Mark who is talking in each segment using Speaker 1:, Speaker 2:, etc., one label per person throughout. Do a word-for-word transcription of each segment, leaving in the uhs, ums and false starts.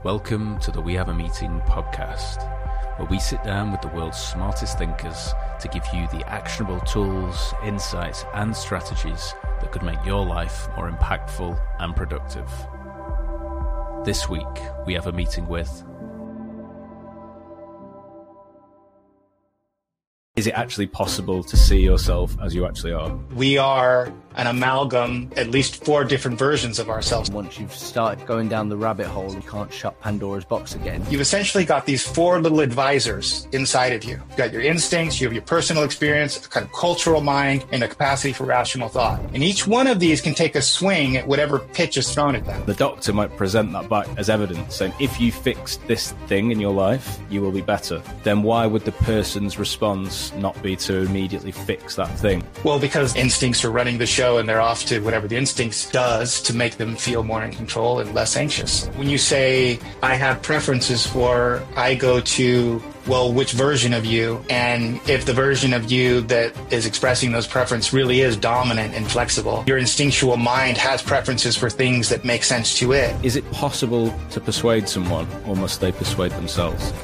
Speaker 1: Welcome to the We Have a Meeting podcast, where we sit down with the world's smartest thinkers to give you the actionable tools, insights, and strategies that could make your life more impactful and productive. This week, we have a meeting with... Is it actually possible to see yourself as you actually are?
Speaker 2: We are an amalgam, at least four different versions of ourselves.
Speaker 3: Once you've started going down the rabbit hole, you can't shut Pandora's box again.
Speaker 2: You've essentially got these four little advisors inside of you. You've got your instincts, you have your personal experience, a kind of cultural mind, and a capacity for rational thought. And each one of these can take a swing at whatever pitch is thrown at them.
Speaker 1: The doctor might present that back as evidence, saying if you fix this thing in your life, you will be better. Then why would the person's response not be to immediately fix that thing?
Speaker 2: Well, because instincts are running the show and they're off to whatever the instincts does to make them feel more in control and less anxious. When you say, I have preferences for, I go to, well, which version of you? And if the version of you that is expressing those preferences really is dominant and flexible, your instinctual mind has preferences for things that make sense to it.
Speaker 1: Is it possible to persuade someone, or must they persuade themselves?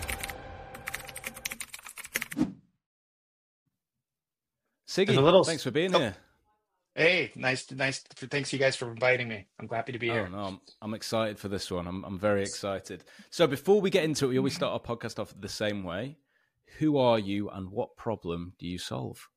Speaker 1: Siggy, a little... thanks for being
Speaker 2: oh.
Speaker 1: here.
Speaker 2: Hey, nice, nice. Thanks you guys for inviting me. I'm happy to be here.
Speaker 1: Oh, no, I'm, I'm excited for this one. I'm, I'm very excited. So before we get into it, we always start our podcast off the same way. Who are you and what problem do you solve?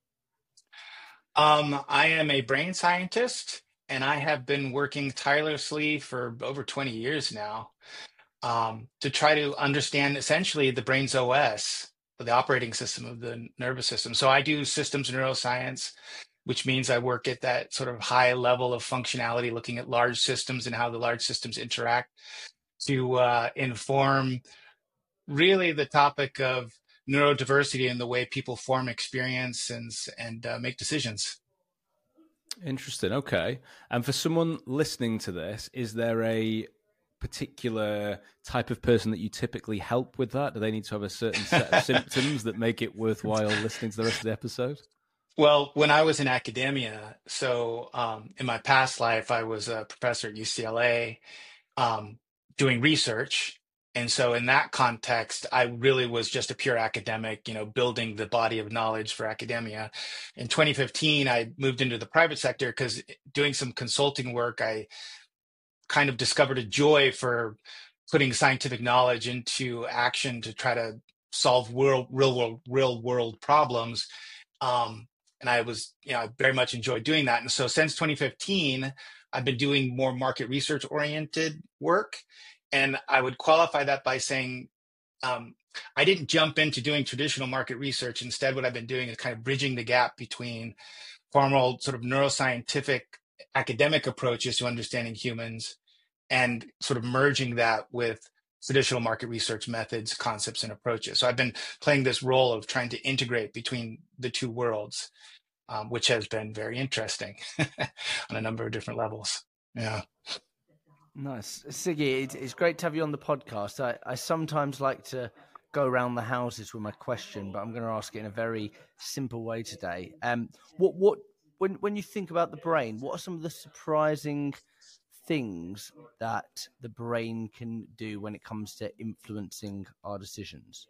Speaker 2: Um, I am a brain scientist, and I have been working tirelessly for over twenty years now um, to try to understand essentially the brain's O S, the operating system of the nervous system. So I do systems neuroscience, which means I work at that sort of high level of functionality, looking at large systems and how the large systems interact to uh, inform really the topic of neurodiversity and the way people form experience and, and uh, make decisions.
Speaker 1: Interesting. Okay. And for someone listening to this, is there a particular type of person that you typically help with that? Do they need to have a certain set of symptoms that make it worthwhile listening to the rest of the episode?
Speaker 2: Well, when I was in academia, so um, in my past life, I was a professor at U C L A um, doing research. And so in that context, I really was just a pure academic, you know, building the body of knowledge for academia. In twenty fifteen, I moved into the private sector because doing some consulting work, I kind of discovered a joy for putting scientific knowledge into action to try to solve world, real world, real world problems. Um, and I was, you know, I very much enjoyed doing that. And so since twenty fifteen, I've been doing more market research oriented work. And I would qualify that by saying, um, I didn't jump into doing traditional market research. Instead, what I've been doing is kind of bridging the gap between formal sort of neuroscientific academic approaches to understanding humans and sort of merging that with traditional market research methods, concepts, and approaches. So I've been playing this role of trying to integrate between the two worlds, um, which has been very interesting on a number of different levels. Yeah.
Speaker 3: Nice. Siggy, it's great to have you on the podcast. I, I sometimes like to go around the houses with my question, but I'm going to ask it in a very simple way today. Um, what, what, when, when you think about the brain, what are some of the surprising things that the brain can do when it comes to influencing our decisions?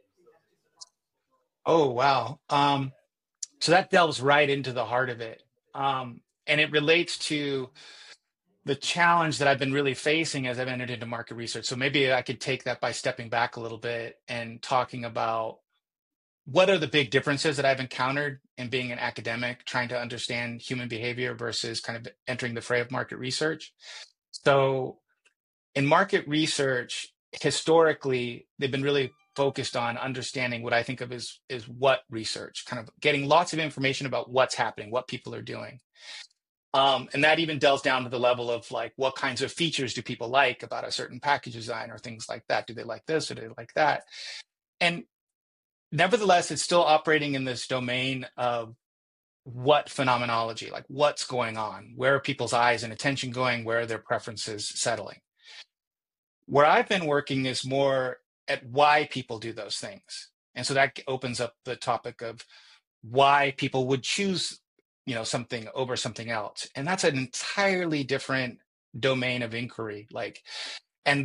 Speaker 2: Oh, wow. Um, so that delves right into the heart of it. Um, and it relates to the challenge that I've been really facing as I've entered into market research. So maybe I could take that by stepping back a little bit and talking about what are the big differences that I've encountered in being an academic, trying to understand human behavior versus kind of entering the fray of market research. So in market research, historically, they've been really focused on understanding what I think of as is what research, kind of getting lots of information about what's happening, what people are doing. Um, and that even delves down to the level of like, what kinds of features do people like about a certain package design or things like that? Do they like this or do they like that? And nevertheless, it's still operating in this domain of what phenomenology, like what's going on? Where are people's eyes and attention going? Where are their preferences settling? Where I've been working is more at why people do those things. And so that opens up the topic of why people would choose, you know, something over something else. And that's an entirely different domain of inquiry. Like, and the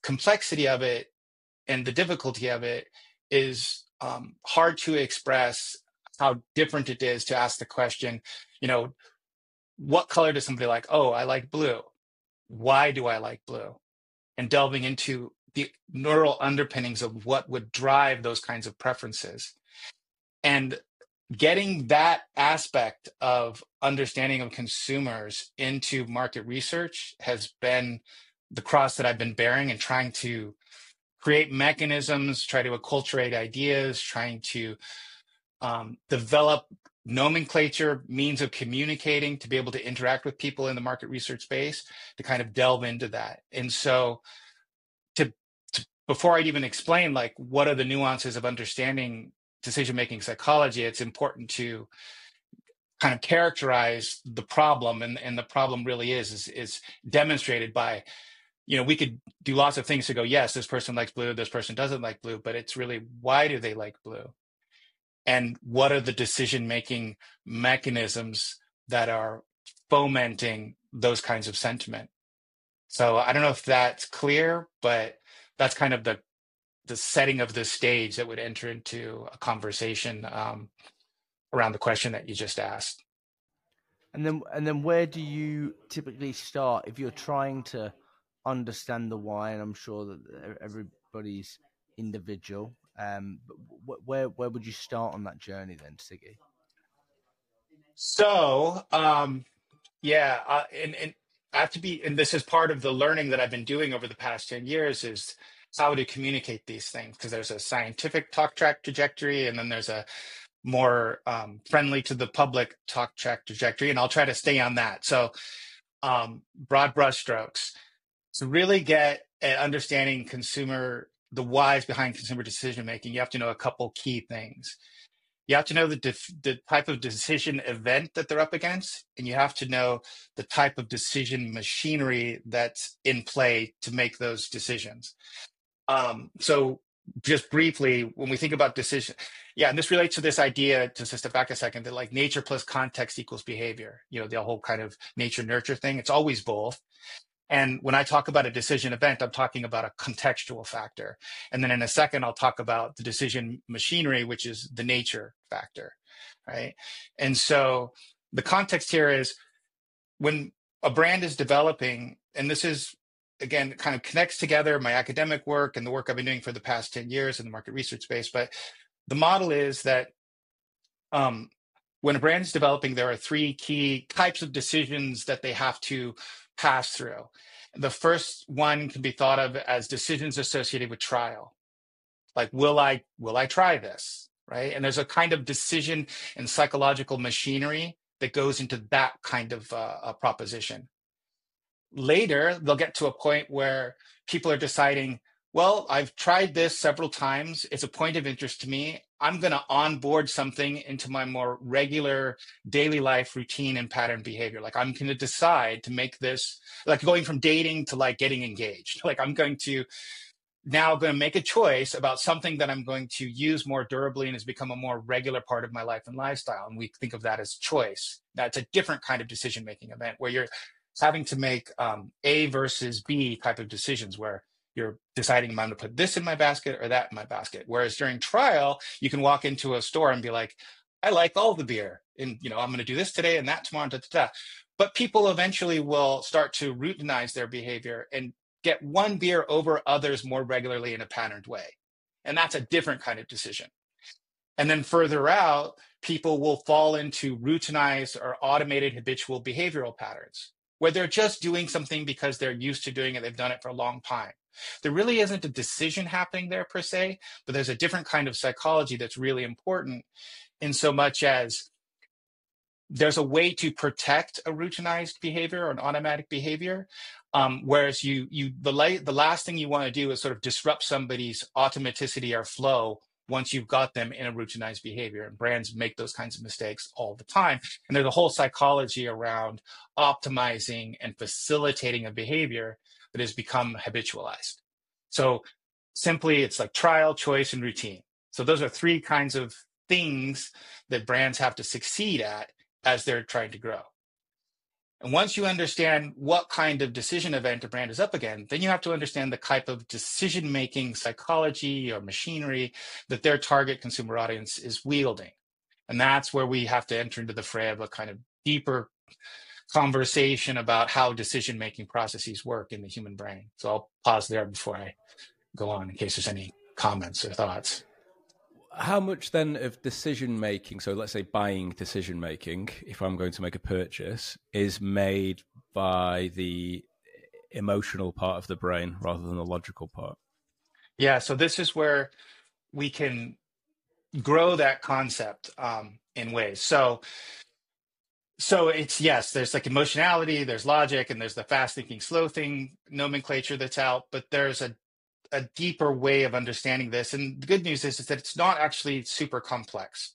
Speaker 2: complexity of it and the difficulty of it is um, hard to express how different it is to ask the question, you know, what color does somebody like? Oh, I like blue. Why do I like blue? And delving into the neural underpinnings of what would drive those kinds of preferences. And getting that aspect of understanding of consumers into market research has been the cross that I've been bearing, and trying to create mechanisms, try to acculturate ideas, trying to um, develop nomenclature, means of communicating to be able to interact with people in the market research space, to kind of delve into that. And so to, to before I'd even explain like what are the nuances of understanding decision-making psychology, it's important to kind of characterize the problem. And, and the problem really is, is, is demonstrated by, you know, we could do lots of things to go, yes, this person likes blue, this person doesn't like blue, but it's really, why do they like blue? And what are the decision-making mechanisms that are fomenting those kinds of sentiment? So I don't know if that's clear, but that's kind of the the setting of the stage that would enter into a conversation um, around the question that you just asked.
Speaker 3: And then, and then, where do you typically start if you're trying to understand the why? And I'm sure that everybody's individual. Um, but where where would you start on that journey then, Siggy?
Speaker 2: So, um, yeah, uh, and and I have to be, and this is part of the learning that I've been doing over the past ten years is how to communicate these things, because there's a scientific talk track trajectory, and then there's a more um, friendly to the public talk track trajectory, and I'll try to stay on that. So, um, broad brushstrokes to really get at understanding consumer, the whys behind consumer decision making. You have to know a couple key things. You have to know the def- the type of decision event that they're up against, and you have to know the type of decision machinery that's in play to make those decisions. Um, so just briefly, when we think about decision, yeah, and this relates to this idea, just to step back a second, that like nature plus context equals behavior, you know, the whole kind of nature nurture thing. It's always both. And when I talk about a decision event, I'm talking about a contextual factor. And then in a second, I'll talk about the decision machinery, which is the nature factor, right? And so the context here is when a brand is developing, and this is, again, kind of connects together my academic work and the work I've been doing for the past ten years in the market research space. But the model is that um, when a brand is developing, there are three key types of decisions that they have to pass through. The first one can be thought of as decisions associated with trial. Like, will I, will I try this, right? And there's a kind of decision and psychological machinery that goes into that kind of uh, a proposition. Later, they'll get to a point where people are deciding, well, I've tried this several times. It's a point of interest to me. I'm going to onboard something into my more regular daily life routine and pattern behavior. Like, I'm going to decide to make this, like going from dating to like getting engaged. Like, I'm going to now going to make a choice about something that I'm going to use more durably and has become a more regular part of my life and lifestyle. And we think of that as choice. That's a different kind of decision-making event where you're having to make um, A versus B type of decisions, where you're deciding, I'm going to put this in my basket or that in my basket. Whereas during trial, you can walk into a store and be like, I like all the beer, and you know, I'm going to do this today and that tomorrow. Da, da, da. But people eventually will start to routinize their behavior and get one beer over others more regularly in a patterned way. And that's a different kind of decision. And then further out, people will fall into routinized or automated habitual behavioral patterns, where they're just doing something because they're used to doing it. They've done it for a long time. There really isn't a decision happening there per se, but there's a different kind of psychology that's really important, in so much as there's a way to protect a routinized behavior or an automatic behavior. Um, whereas you, you, the, la- the last thing you want to do is sort of disrupt somebody's automaticity or flow once you've got them in a routinized behavior. And brands make those kinds of mistakes all the time. And there's a whole psychology around optimizing and facilitating a behavior that has become habitualized. So simply, it's like trial, choice, and routine. So those are three kinds of things that brands have to succeed at as they're trying to grow. And once you understand what kind of decision event a brand is up against, then you have to understand the type of decision-making psychology or machinery that their target consumer audience is wielding. And that's where we have to enter into the fray of a kind of deeper conversation about how decision-making processes work in the human brain. So I'll pause there before I go on in case there's any comments or thoughts.
Speaker 1: How much then of decision making, so let's say buying decision making, if I'm going to make a purchase, is made by the emotional part of the brain rather than the logical part?
Speaker 2: Yeah, so this is where we can grow that concept um, in ways. So, so it's, yes, there's like emotionality, there's logic, and there's the fast thinking, slow thinking nomenclature that's out, but there's a a deeper way of understanding this. And the good news is, is that it's not actually super complex.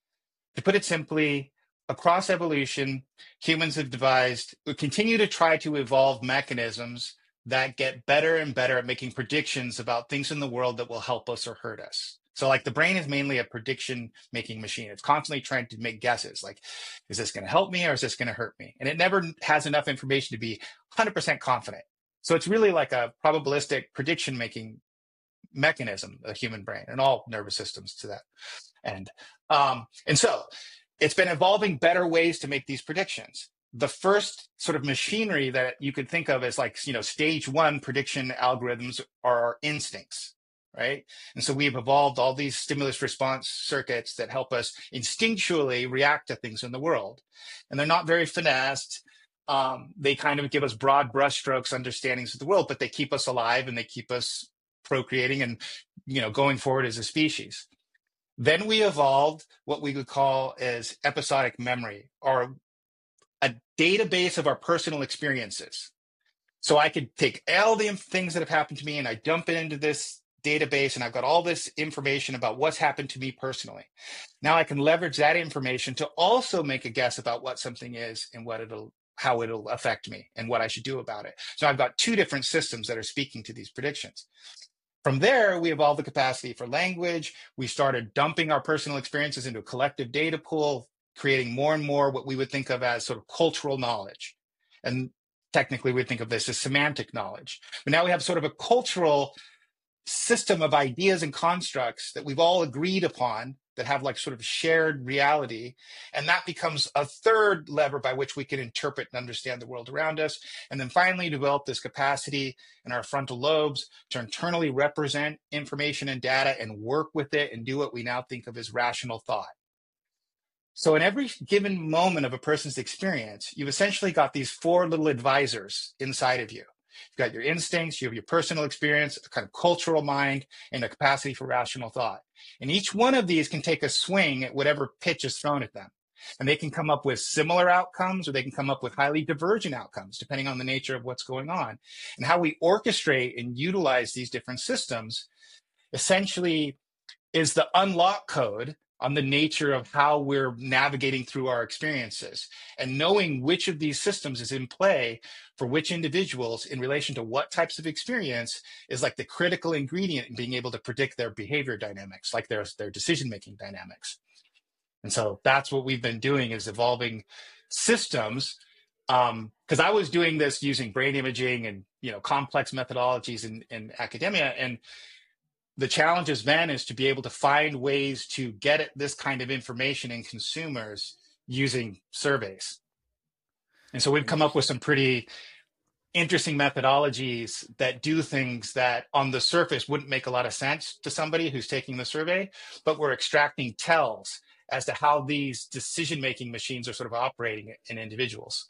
Speaker 2: To put it simply, across evolution, humans have devised, we continue to try to evolve mechanisms that get better and better at making predictions about things in the world that will help us or hurt us. So like the brain is mainly a prediction making machine. It's constantly trying to make guesses like, is this going to help me or is this going to hurt me? And it never has enough information to be one hundred percent confident. So it's really like a probabilistic prediction-making mechanism, the human brain, and all nervous systems to that end. Um, and so it's been evolving better ways to make these predictions. The first sort of machinery that you could think of as like, you know, stage one prediction algorithms are our instincts, right? And so we've evolved all these stimulus response circuits that help us instinctually react to things in the world. And they're not very finessed. Um, they kind of give us broad brushstrokes understandings of the world, but they keep us alive and they keep us procreating and, you know, going forward as a species. Then we evolved what we would call as episodic memory, or a database of our personal experiences. So I could take all the things that have happened to me and I dump it into this database, and I've got all this information about what's happened to me personally. Now I can leverage that information to also make a guess about what something is and what it'll how it'll affect me and what I should do about it. So I've got two different systems that are speaking to these predictions. From there, we evolved the capacity for language. We started dumping our personal experiences into a collective data pool, creating more and more what we would think of as sort of cultural knowledge. And technically, we think of this as semantic knowledge. But now we have sort of a cultural system of ideas and constructs that we've all agreed upon that have like sort of shared reality. And that becomes a third lever by which we can interpret and understand the world around us. And then finally develop this capacity in our frontal lobes to internally represent information and data and work with it and do what we now think of as rational thought. So in every given moment of a person's experience, you've essentially got these four little advisors inside of you. You've got your instincts, you have your personal experience, a kind of cultural mind, and a capacity for rational thought. And each one of these can take a swing at whatever pitch is thrown at them. And they can come up with similar outcomes, or they can come up with highly divergent outcomes, depending on the nature of what's going on. And how we orchestrate and utilize these different systems essentially is the unlock code on the nature of how we're navigating through our experiences, and knowing which of these systems is in play for which individuals in relation to what types of experience is like the critical ingredient in being able to predict their behavior dynamics, like their, their decision-making dynamics. And so that's what we've been doing, is evolving systems. Um, because I was doing this using brain imaging and, you know, complex methodologies in, in academia. And the challenge has been is to be able to find ways to get at this kind of information in consumers using surveys. And so we've come up with some pretty interesting methodologies that do things that on the surface wouldn't make a lot of sense to somebody who's taking the survey, but we're extracting tells as to how these decision-making machines are sort of operating in individuals.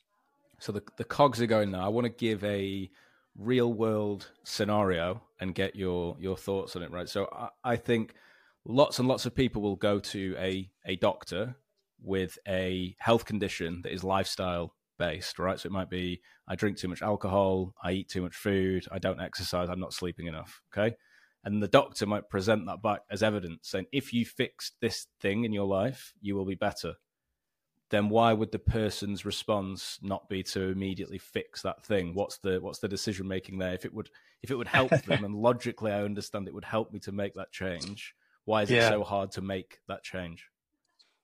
Speaker 1: So the, the cogs are going now. I want to give a real world scenario and get your your thoughts on it, right? So I, I think lots and lots of people will go to a a doctor with a health condition that is lifestyle based, right? So it might be, I drink too much alcohol, I eat too much food, I don't exercise, I'm not sleeping enough, okay? And the doctor might present that back as evidence, saying, if you fix this thing in your life, you will be better. Then why would the person's response not be to immediately fix that thing? What's the what's the decision making there? If it would if it would help them, and logically I understand it would help me to make that change, why is yeah. it so hard to make that change?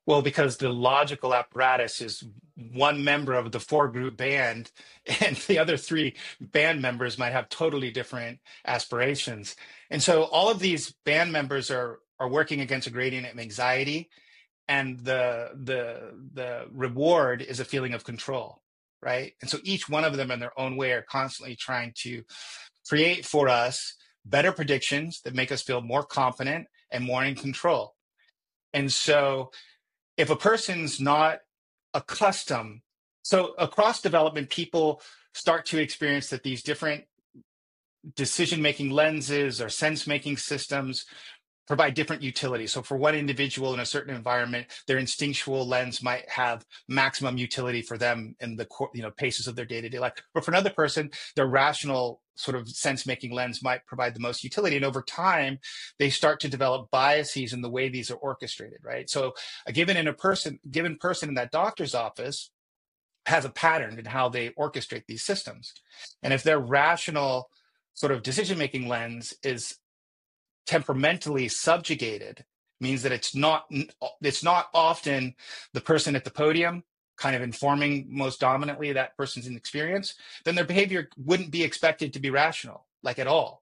Speaker 2: Well, because the logical apparatus is one member of the four group band, and the other three band members might have totally different aspirations. And so all of these band members are are working against a gradient of anxiety, and the the the reward is a feeling of control, right? And so each one of them in their own way are constantly trying to create for us better predictions that make us feel more confident and more in control. And so if a person's not accustomed, so across development, people start to experience that these different decision-making lenses or sense-making systems provide different utility. So for one individual in a certain environment, their instinctual lens might have maximum utility for them in the you know paces of their day-to-day life. But for another person, their rational sort of sense-making lens might provide the most utility. And over time, they start to develop biases in the way these are orchestrated, right? So a given in a person, given person in that doctor's office has a pattern in how they orchestrate these systems. And if their rational sort of decision-making lens is temperamentally subjugated, means that it's not it's not often the person at the podium kind of informing most dominantly that person's experience, then their behavior wouldn't be expected to be rational, like at all.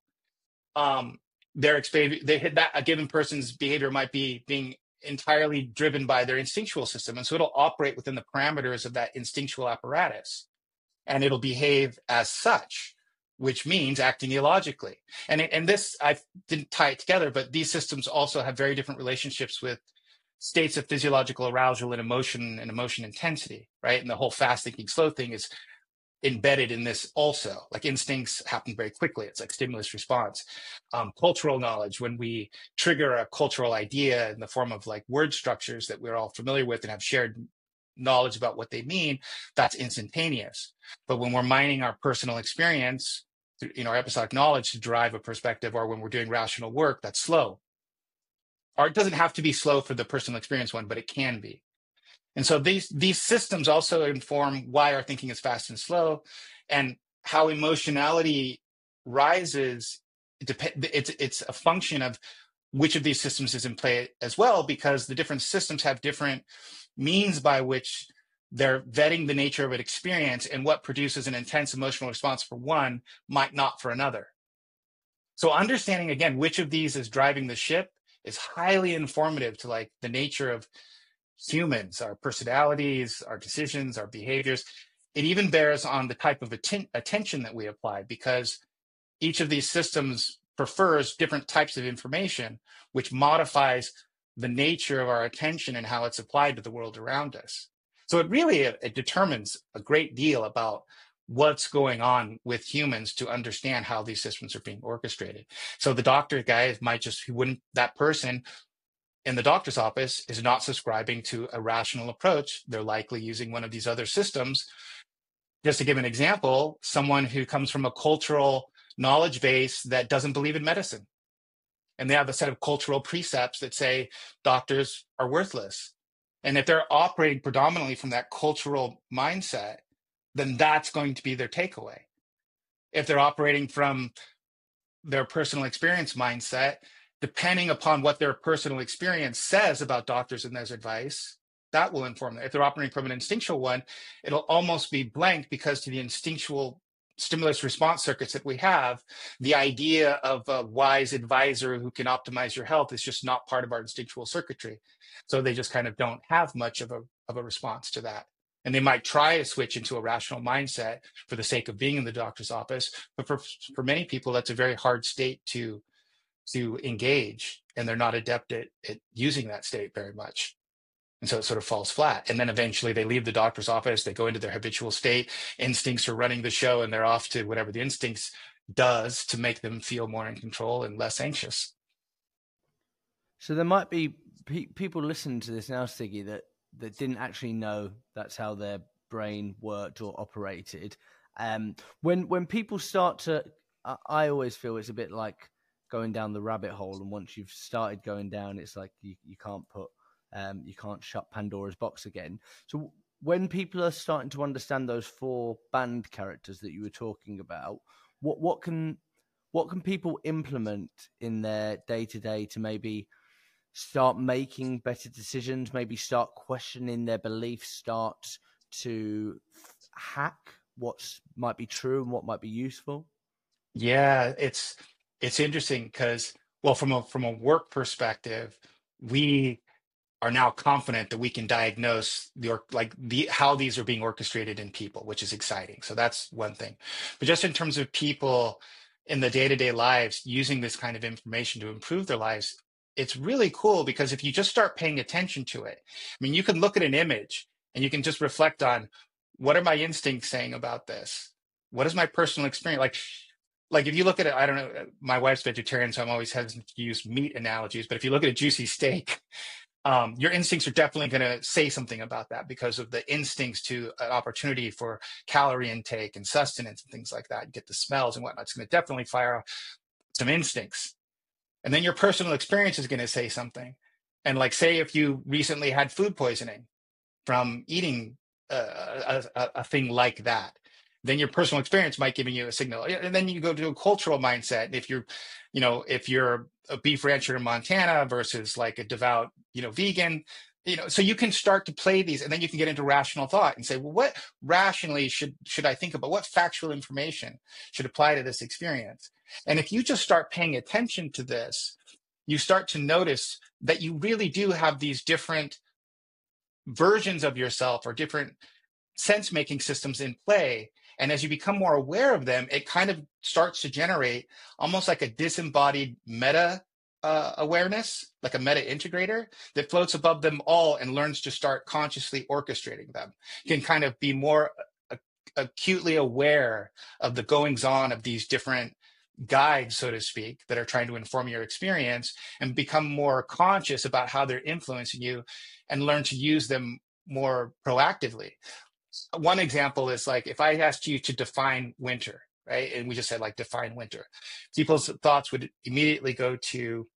Speaker 2: Um, their they hit that a given person's behavior might be being entirely driven by their instinctual system, and so it'll operate within the parameters of that instinctual apparatus, and it'll behave as such, which means acting illogically. And, and this, I didn't tie it together, but these systems also have very different relationships with states of physiological arousal and emotion and emotion intensity, right? And the whole fast thinking, slow thing is embedded in this also. Like instincts happen very quickly. It's like stimulus response. Um, cultural knowledge, when we trigger a cultural idea in the form of like word structures that we're all familiar with and have shared knowledge about what they mean, that's instantaneous. But when we're mining our personal experience, you know, our episodic knowledge to derive a perspective, or when we're doing rational work, that's slow. Or it doesn't have to be slow for the personal experience one, but it can be. And so these these systems also inform why our thinking is fast and slow, and how emotionality rises. It's it's a function of which of these systems is in play as well, because the different systems have different means by which they're vetting the nature of an experience, and what produces an intense emotional response for one might not for another. So understanding, again, which of these is driving the ship is highly informative to like the nature of humans, our personalities, our decisions, our behaviors. It even bears on the type of atten- attention that we apply, because each of these systems prefers different types of information, which modifies the nature of our attention and how it's applied to the world around us. So it really it determines a great deal about what's going on with humans to understand how these systems are being orchestrated. So the doctor guy might just, he wouldn't, that person in the doctor's office is not subscribing to a rational approach. They're likely using one of these other systems. Just to give an example, someone who comes from a cultural knowledge base that doesn't believe in medicine, and they have a set of cultural precepts that say doctors are worthless. And if they're operating predominantly from that cultural mindset, then that's going to be their takeaway. If they're operating from their personal experience mindset, depending upon what their personal experience says about doctors and their advice, that will inform them. If they're operating from an instinctual one, it'll almost be blank, because to the instinctual stimulus response circuits that we have, the idea of a wise advisor who can optimize your health is just not part of our instinctual circuitry. So they just kind of don't have much of a of a response to that. And they might try to switch into a rational mindset for the sake of being in the doctor's office. But for, for many people, that's a very hard state to, to engage, and they're not adept at, at using that state very much. And so it sort of falls flat. And then eventually they leave the doctor's office, they go into their habitual state, instincts are running the show, and they're off to whatever the instincts does to make them feel more in control and less anxious.
Speaker 3: So there might be pe- people listening to this now, Siggy, that, that didn't actually know that's how their brain worked or operated. Um, when when people start to, I, I always feel it's a bit like going down the rabbit hole. And once you've started going down, it's like you, you can't put, um, you can't shut Pandora's box again. So when people are starting to understand those four band characters that you were talking about, what what can what can people implement in their day to day to maybe start making better decisions, maybe start questioning their beliefs, start to hack what might be true and what might be useful?
Speaker 2: Yeah, it's it's interesting because, well, from a from a work perspective, we are now confident that we can diagnose the or like the how these are being orchestrated in people, which is exciting. So that's one thing. But just in terms of people in the day-to-day lives using this kind of information to improve their lives, it's really cool because if you just start paying attention to it, I mean, you can look at an image and you can just reflect on, what are my instincts saying about this? What is my personal experience? Like, like if you look at it, I don't know, my wife's vegetarian, so I'm always hesitant to use meat analogies, but if you look at a juicy steak, um, your instincts are definitely going to say something about that because of the instincts to an opportunity for calorie intake and sustenance and things like that. You get the smells and whatnot. It's going to definitely fire off some instincts. And then your personal experience is going to say something. And like, say if you recently had food poisoning from eating uh, a, a, a thing like that, then your personal experience might give you a signal. And then you go to a cultural mindset. If you're, you know, if you're a beef rancher in Montana versus like a devout, you know, vegan, you know, so you can start to play these, and then you can get into rational thought and say, well, what rationally should should I think about? What factual information should apply to this experience? And if you just start paying attention to this, you start to notice that you really do have these different versions of yourself or different sense-making systems in play. And as you become more aware of them, it kind of starts to generate almost like a disembodied meta uh, awareness, like a meta integrator that floats above them all and learns to start consciously orchestrating them. You can kind of be more uh, acutely aware of the goings on of these different guides, so to speak, that are trying to inform your experience, and become more conscious about how they're influencing you and learn to use them more proactively. One example is like, if I asked you to define winter, right? And we just said like define winter, people's thoughts would immediately go to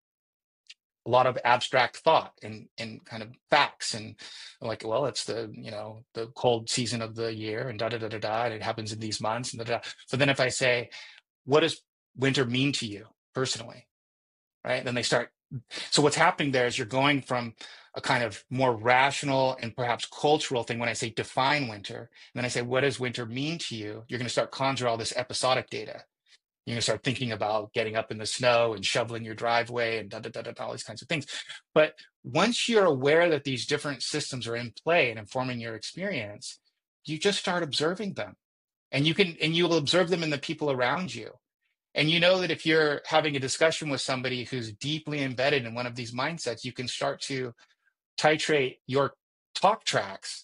Speaker 2: a lot of abstract thought and, and kind of facts and like, well, it's the, you know, the cold season of the year and da, da, da, da, da, and it happens in these months and da, da, da. So then if I say, what does winter mean to you personally? Right? Then they start. So what's happening there is you're going from a kind of more rational and perhaps cultural thing. When I say define winter, and then I say, what does winter mean to you? You're going to start conjure all this episodic data. You're going to start thinking about getting up in the snow and shoveling your driveway and da, da, da, da, all these kinds of things. But once you're aware that these different systems are in play and informing your experience, you just start observing them. And you can, and you will observe them in the people around you. And you know that if you're having a discussion with somebody who's deeply embedded in one of these mindsets, you can start to titrate your talk tracks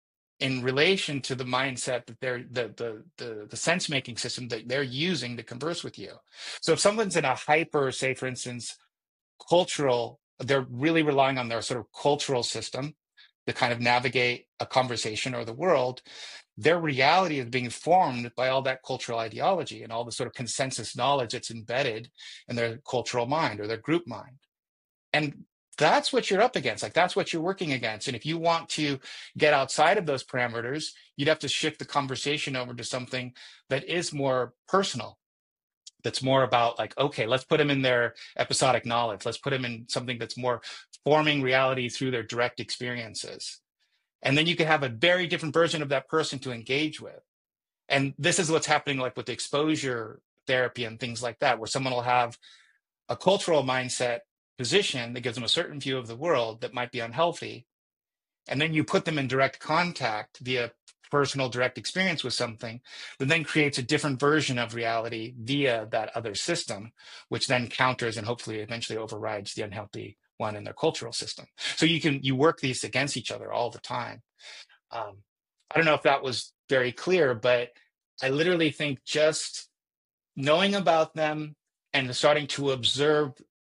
Speaker 2: in relation to the mindset that they're the the the, the sense making system that they're using to converse with you. So if someone's in a hyper, say for instance, cultural, they're really relying on their sort of cultural system to kind of navigate a conversation or the world, their reality is being formed by all that cultural ideology and all the sort of consensus knowledge that's embedded in their cultural mind or their group mind. And that's what you're up against. Like, that's what you're working against. And if you want to get outside of those parameters, you'd have to shift the conversation over to something that is more personal, that's more about like, okay, let's put them in their episodic knowledge. Let's put them in something that's more forming reality through their direct experiences. And then you can have a very different version of that person to engage with. And this is what's happening like with exposure therapy and things like that, where someone will have a cultural mindset position that gives them a certain view of the world that might be unhealthy. And then you put them in direct contact via personal direct experience with something that then creates a different version of reality via that other system, which then counters and hopefully eventually overrides the unhealthy one in their cultural system. So you can, you work these against each other all the time. Um, I don't know if that was very clear, but I literally think just knowing about them and starting to observe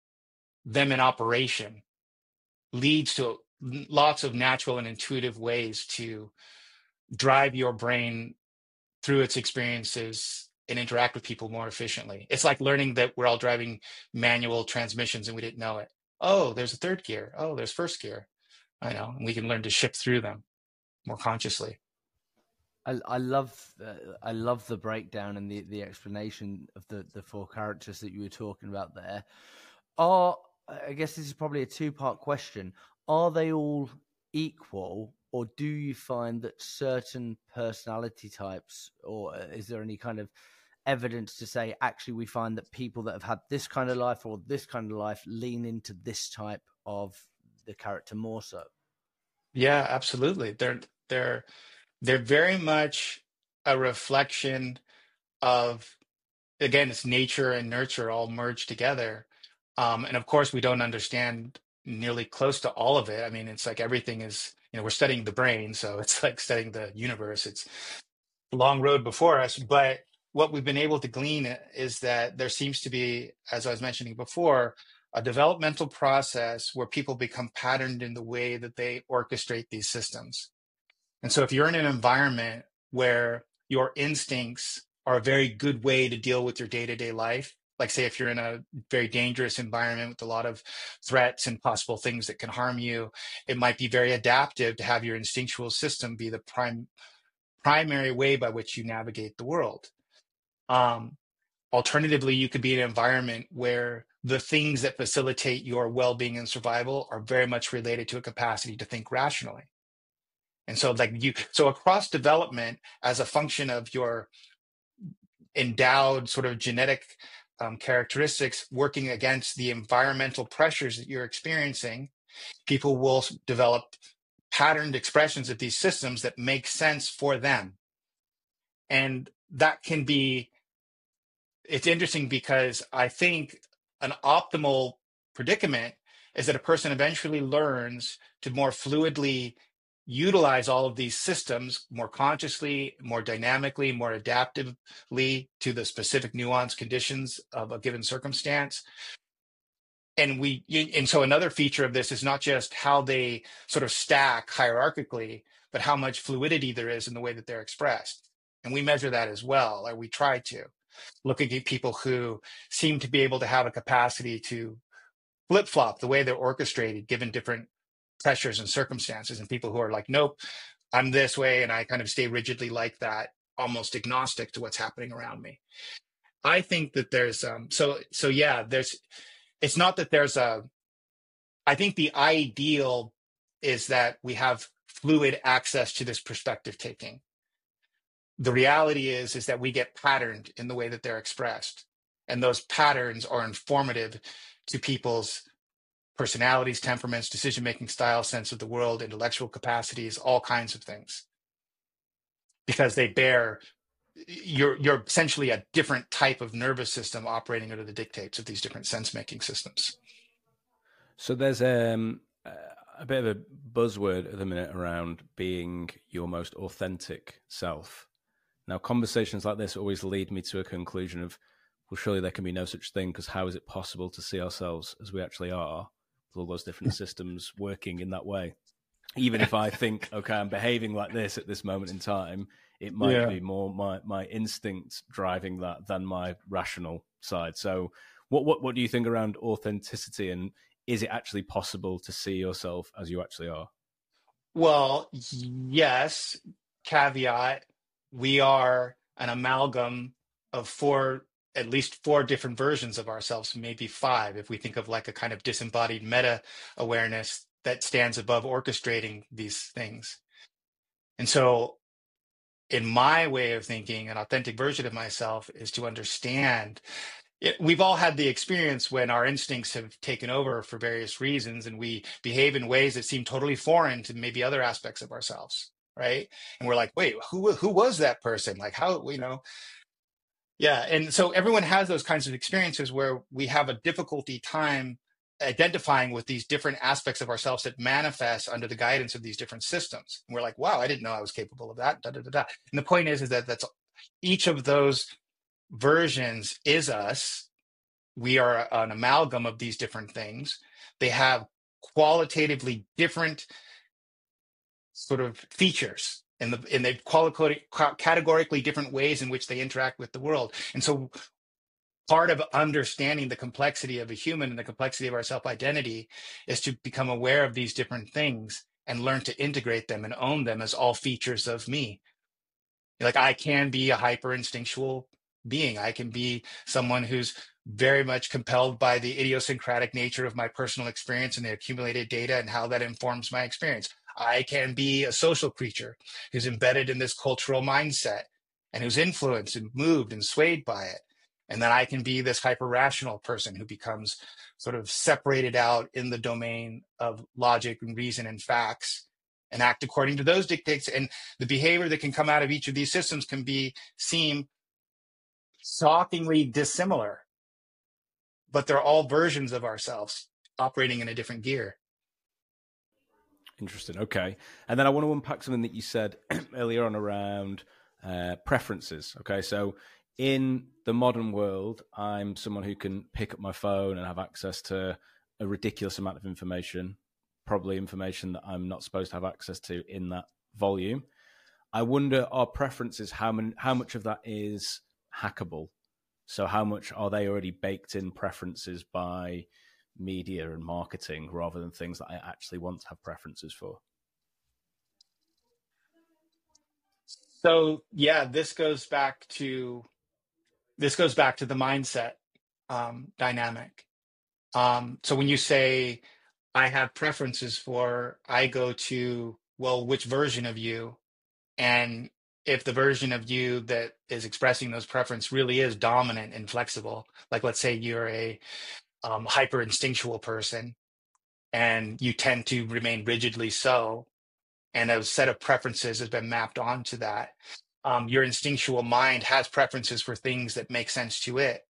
Speaker 2: them in operation leads to lots of natural and intuitive ways to drive your brain through its experiences and interact with people more efficiently. It's like learning that we're all driving manual transmissions and we didn't know it. Oh, there's a third gear. Oh, there's first gear. I know. And we can learn to shift through them more consciously.
Speaker 3: I, I love uh, I love the breakdown and the, the explanation of the, the four characters that you were talking about there. Are I guess this is probably a two-part question. Are they all equal, or do you find that certain personality types, or is there any kind of evidence to say, actually, we find that people that have had this kind of life or this kind of life lean into this type of the character more so?
Speaker 2: Yeah, absolutely. They're they're they're very much a reflection of, again, it's nature and nurture all merged together. Um, and of course, we don't understand nearly close to all of it. I mean, it's like everything is, you know, we're studying the brain, so it's like studying the universe. It's a long road before us. But what we've been able to glean is that there seems to be, as I was mentioning before, a developmental process where people become patterned in the way that they orchestrate these systems. And so if you're in an environment where your instincts are a very good way to deal with your day-to-day life, like say if you're in a very dangerous environment with a lot of threats and possible things that can harm you, it might be very adaptive to have your instinctual system be the prime primary way by which you navigate the world. Um, alternatively, you could be in an environment where the things that facilitate your well-being and survival are very much related to a capacity to think rationally. And so like you, so across development as a function of your endowed sort of genetic um, characteristics working against the environmental pressures that you're experiencing, people will develop patterned expressions of these systems that make sense for them. And that can be, it's interesting because I think an optimal predicament is that a person eventually learns to more fluidly utilize all of these systems more consciously, more dynamically, more adaptively to the specific nuanced conditions of a given circumstance. And we, and so another feature of this is not just how they sort of stack hierarchically, but how much fluidity there is in the way that they're expressed. And we measure that as well, or we try to, looking at people who seem to be able to have a capacity to flip-flop the way they're orchestrated given different pressures and circumstances, and people who are like, nope, I'm this way, and I kind of stay rigidly like that, almost agnostic to what's happening around me. I think that there's um so so yeah, there's it's not that there's a I think the ideal is that we have fluid access to this perspective taking. The reality is is that we get patterned in the way that they're expressed, and those patterns are informative to people's personalities, temperaments, decision-making style, sense of the world, intellectual capacities, all kinds of things, because they bear, you're, you're essentially a different type of nervous system operating under the dictates of these different sense-making systems.
Speaker 1: So there's um, a bit of a buzzword at the minute around being your most authentic self. Now, conversations like this always lead me to a conclusion of, well, surely there can be no such thing, because how is it possible to see ourselves as we actually are, with all those different systems working in that way? Even if I think, okay, I'm behaving like this at this moment in time, it might yeah. be more my, my instinct driving that than my rational side. So what, what, what do you think around authenticity, and is it actually possible to see yourself as you actually are?
Speaker 2: Well, yes, caveat, we are an amalgam of four at least four different versions of ourselves, maybe five, if we think of like a kind of disembodied meta awareness that stands above orchestrating these things. And so in my way of thinking, an authentic version of myself is to understand it. We've all had the experience when our instincts have taken over for various reasons, and we behave in ways that seem totally foreign to maybe other aspects of ourselves, right? And we're like, wait, who who was that person? Like, how, you know? Yeah, and so everyone has those kinds of experiences where we have a difficulty time identifying with these different aspects of ourselves that manifest under the guidance of these different systems. And we're like, wow, I didn't know I was capable of that. Da, da, da, da. And the point is, is that that's each of those versions is us. We are an amalgam of these different things. They have qualitatively different sort of features in the in the categorically different ways in which they interact with the world. And so part of understanding the complexity of a human and the complexity of our self-identity is to become aware of these different things and learn to integrate them and own them as all features of me. Like, I can be a hyper instinctual being. I can be someone who's very much compelled by the idiosyncratic nature of my personal experience and the accumulated data and how that informs my experience. I can be a social creature who's embedded in this cultural mindset and who's influenced and moved and swayed by it. And then I can be this hyper-rational person who becomes sort of separated out in the domain of logic and reason and facts and act according to those dictates. And the behavior that can come out of each of these systems can be seem shockingly dissimilar, but they're all versions of ourselves operating in a different gear.
Speaker 1: Interesting. Okay. And then I want to unpack something that you said earlier on around uh, preferences. Okay. So in the modern world, I'm someone who can pick up my phone and have access to a ridiculous amount of information, probably information that I'm not supposed to have access to in that volume. I wonder, our preferences, how many, how much of that is hackable? So how much are they already baked in preferences by media and marketing rather than things that I actually want to have preferences for?
Speaker 2: So yeah, this goes back to this goes back to the mindset um, dynamic. Um, so when you say I have preferences for, I go to, well, which version of you? And if the version of you that is expressing those preferences really is dominant and flexible, like let's say you're a um, hyper instinctual person and you tend to remain rigidly so, and a set of preferences has been mapped onto that. Um, your instinctual mind has preferences for things that make sense to it.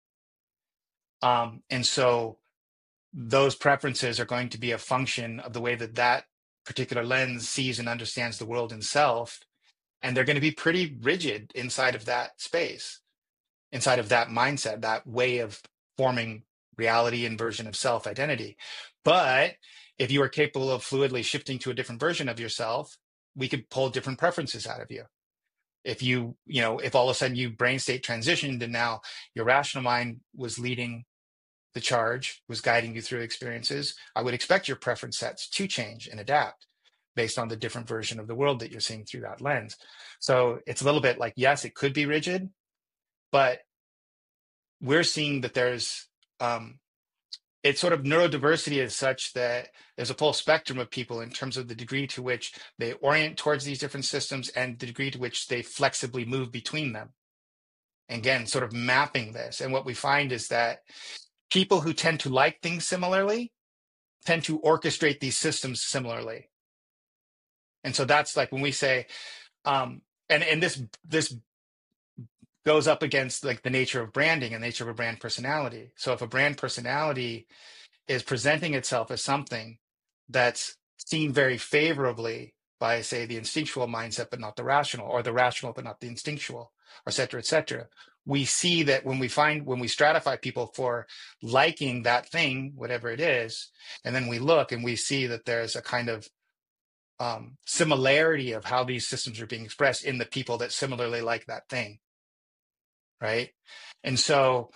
Speaker 2: Um, and so those preferences are going to be a function of the way that that particular lens sees and understands the world and self. And they're going to be pretty rigid inside of that space, inside of that mindset, that way of forming reality and version of self identity. But if you are capable of fluidly shifting to a different version of yourself, we could pull different preferences out of you. If you, you know, if all of a sudden you brain state transitioned and now your rational mind was leading the charge, was guiding you through experiences, I would expect your preference sets to change and adapt based on the different version of the world that you're seeing through that lens. So it's a little bit like, yes, it could be rigid, but we're seeing that there's, um, it's sort of neurodiversity is such that there's a full spectrum of people in terms of the degree to which they orient towards these different systems and the degree to which they flexibly move between them. And again, sort of mapping this. And what we find is that people who tend to like things similarly tend to orchestrate these systems similarly. And so that's like when we say, um, and, and this, this goes up against like the nature of branding and the nature of a brand personality. So if a brand personality is presenting itself as something that's seen very favorably by, say, the instinctual mindset, but not the rational, or the rational, but not the instinctual, et cetera, et cetera, we see that when we find, when we stratify people for liking that thing, whatever it is, and then we look and we see that there's a kind of um, similarity of how these systems are being expressed in the people that similarly like that thing. Right. And so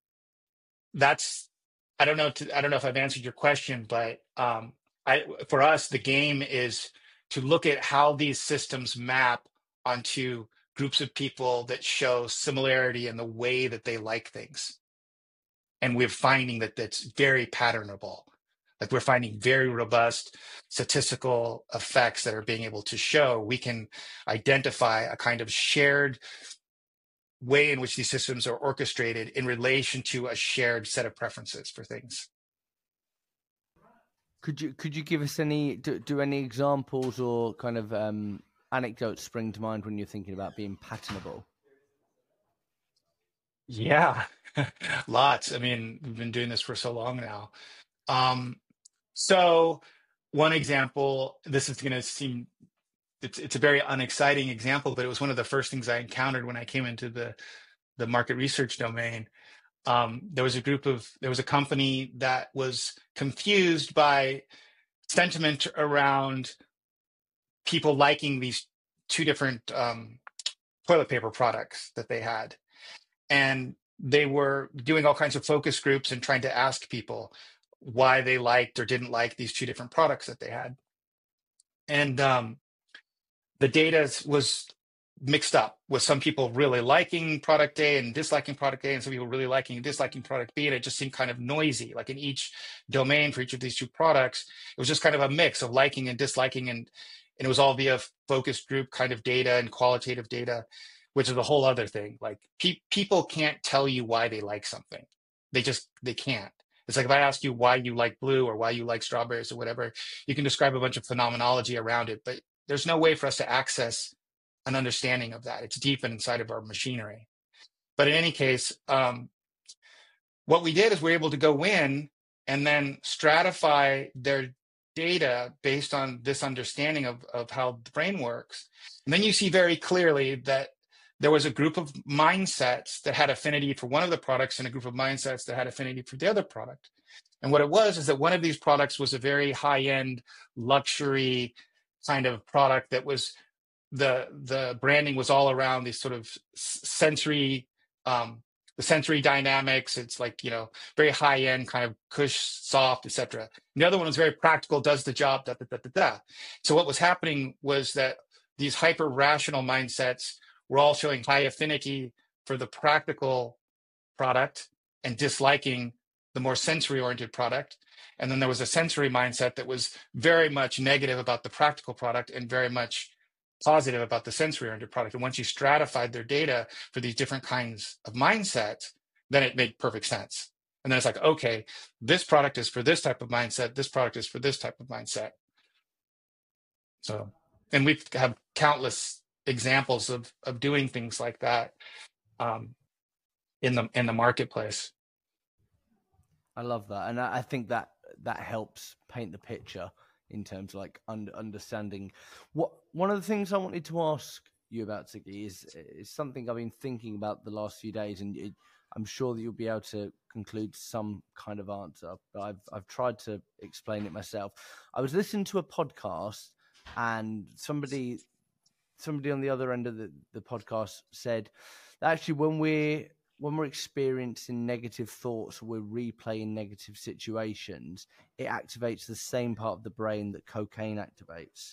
Speaker 2: that's, I don't know, to, I don't know if I've answered your question, but um, I, for us, the game is to look at how these systems map onto groups of people that show similarity in the way that they like things. And we're finding that that's very patternable. Like we're finding very robust statistical effects that are being able to show we can identify a kind of shared way in which these systems are orchestrated in relation to a shared set of preferences for things.
Speaker 3: Could you could you give us any do, do any examples or kind of um, anecdotes spring to mind when you're thinking about being patternable?
Speaker 2: Yeah, lots. I mean, we've been doing this for so long now. Um, so one example, this is going to seem It's it's a very unexciting example, but it was one of the first things I encountered when I came into the the market research domain. Um, there was a group of there was a company that was confused by sentiment around people liking these two different um, toilet paper products that they had, and they were doing all kinds of focus groups and trying to ask people why they liked or didn't like these two different products that they had, and um, the data was mixed up, with some people really liking product A and disliking product A, and some people really liking and disliking product B, and it just seemed kind of noisy. Like in each domain for each of these two products, it was just kind of a mix of liking and disliking, and and it was all via focus group kind of data and qualitative data, which is a whole other thing. Like pe- people can't tell you why they like something. They just, they can't. It's like if I ask you why you like blue or why you like strawberries or whatever, you can describe a bunch of phenomenology around it, but there's no way for us to access an understanding of that. It's deep inside of our machinery. But in any case, um, what we did is we were able to go in and then stratify their data based on this understanding of, of how the brain works. And then you see very clearly that there was a group of mindsets that had affinity for one of the products and a group of mindsets that had affinity for the other product. And what it was is that one of these products was a very high-end luxury kind of product that was, the the branding was all around these sort of sensory, um, the sensory dynamics. It's like, you know, very high-end kind of cush, soft, et cetera. The other one was very practical, does the job, da, da, da, da, da. So what was happening was that these hyper-rational mindsets were all showing high affinity for the practical product and disliking the more sensory-oriented product. And then there was a sensory mindset that was very much negative about the practical product and very much positive about the sensory-oriented product. And once you stratified their data for these different kinds of mindsets, then it made perfect sense. And then it's like, okay, this product is for this type of mindset, this product is for this type of mindset. So, and we have countless examples of of doing things like that um, in the in the marketplace.
Speaker 3: I love that, and I think that that helps paint the picture in terms of like under, understanding what. One of the things I wanted to ask you about, Ziggy, is is something I've been thinking about the last few days, and it, I'm sure that you'll be able to conclude some kind of answer. But I've I've tried to explain it myself. I was listening to a podcast, and somebody somebody on the other end of the, the podcast said that actually when we're when we're experiencing negative thoughts, we're replaying negative situations, it activates the same part of the brain that cocaine activates.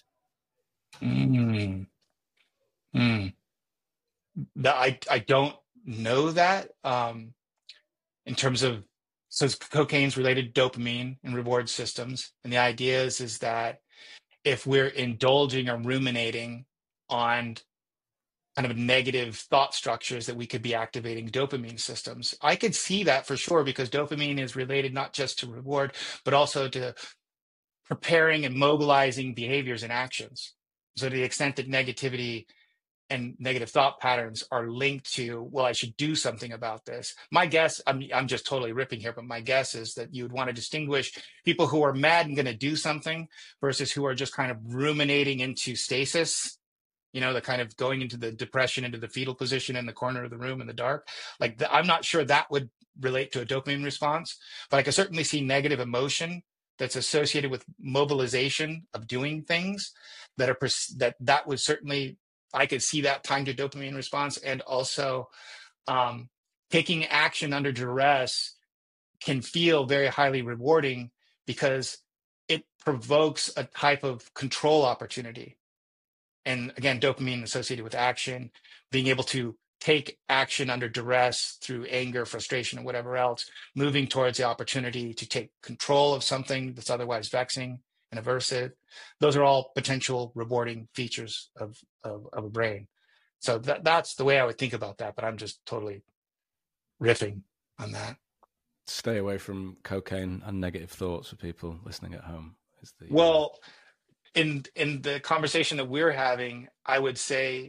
Speaker 2: Mm. Mm. The, I I don't know that um, in terms of, so cocaine's related to dopamine and reward systems, and the idea is is that if we're indulging or ruminating on kind of negative thought structures, that we could be activating dopamine systems. I could see that for sure, because dopamine is related not just to reward, but also to preparing and mobilizing behaviors and actions. So to the extent that negativity and negative thought patterns are linked to, well, I should do something about this. My guess, I'm, I'm just totally ripping here, but my guess is that you would want to distinguish people who are mad and going to do something versus who are just kind of ruminating into stasis, you know, the kind of going into the depression, into the fetal position in the corner of the room in the dark. Like, the, I'm not sure that would relate to a dopamine response, but I can certainly see negative emotion that's associated with mobilization of doing things that are, that that would certainly, I could see that tying to dopamine response. And also um, taking action under duress can feel very highly rewarding because it provokes a type of control opportunity. And again, dopamine associated with action, being able to take action under duress through anger, frustration, or whatever else, moving towards the opportunity to take control of something that's otherwise vexing and aversive. Those are all potential rewarding features of, of, of a brain. So that, that's the way I would think about that, but I'm just totally riffing on that.
Speaker 1: Stay away from cocaine and negative thoughts for people listening at home. Is the,
Speaker 2: well, in in the conversation that we're having, I would say,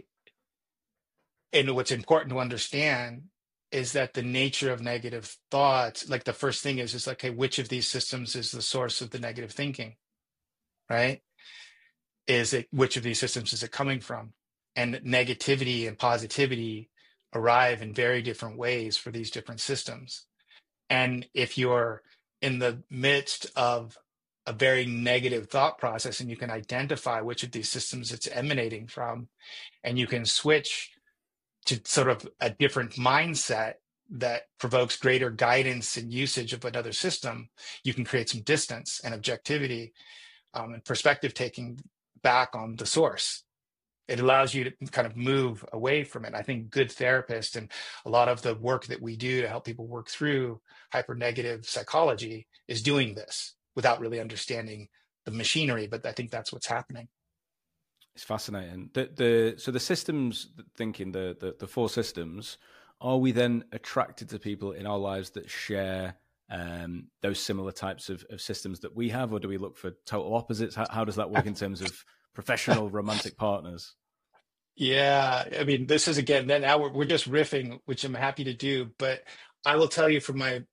Speaker 2: and what's important to understand is that the nature of negative thoughts, like the first thing is, is like, okay, which of these systems is the source of the negative thinking, right? Is it, which of these systems is it coming from? And negativity and positivity arrive in very different ways for these different systems. And if you're in the midst of a very negative thought process and you can identify which of these systems it's emanating from, and you can switch to sort of a different mindset that provokes greater guidance and usage of another system, you can create some distance and objectivity um, and perspective taking back on the source. It allows you to kind of move away from it. I think good therapists and a lot of the work that we do to help people work through hypernegative psychology is doing this without really understanding the machinery. But I think that's what's happening.
Speaker 1: It's fascinating. The, the so the systems thinking, the, the the four systems, are we then attracted to people in our lives that share um, those similar types of, of systems that we have, or do we look for total opposites? How, how does that work in terms of professional romantic partners?
Speaker 2: Yeah, I mean, this is again, then now we're, we're just riffing, which I'm happy to do. But I will tell you from my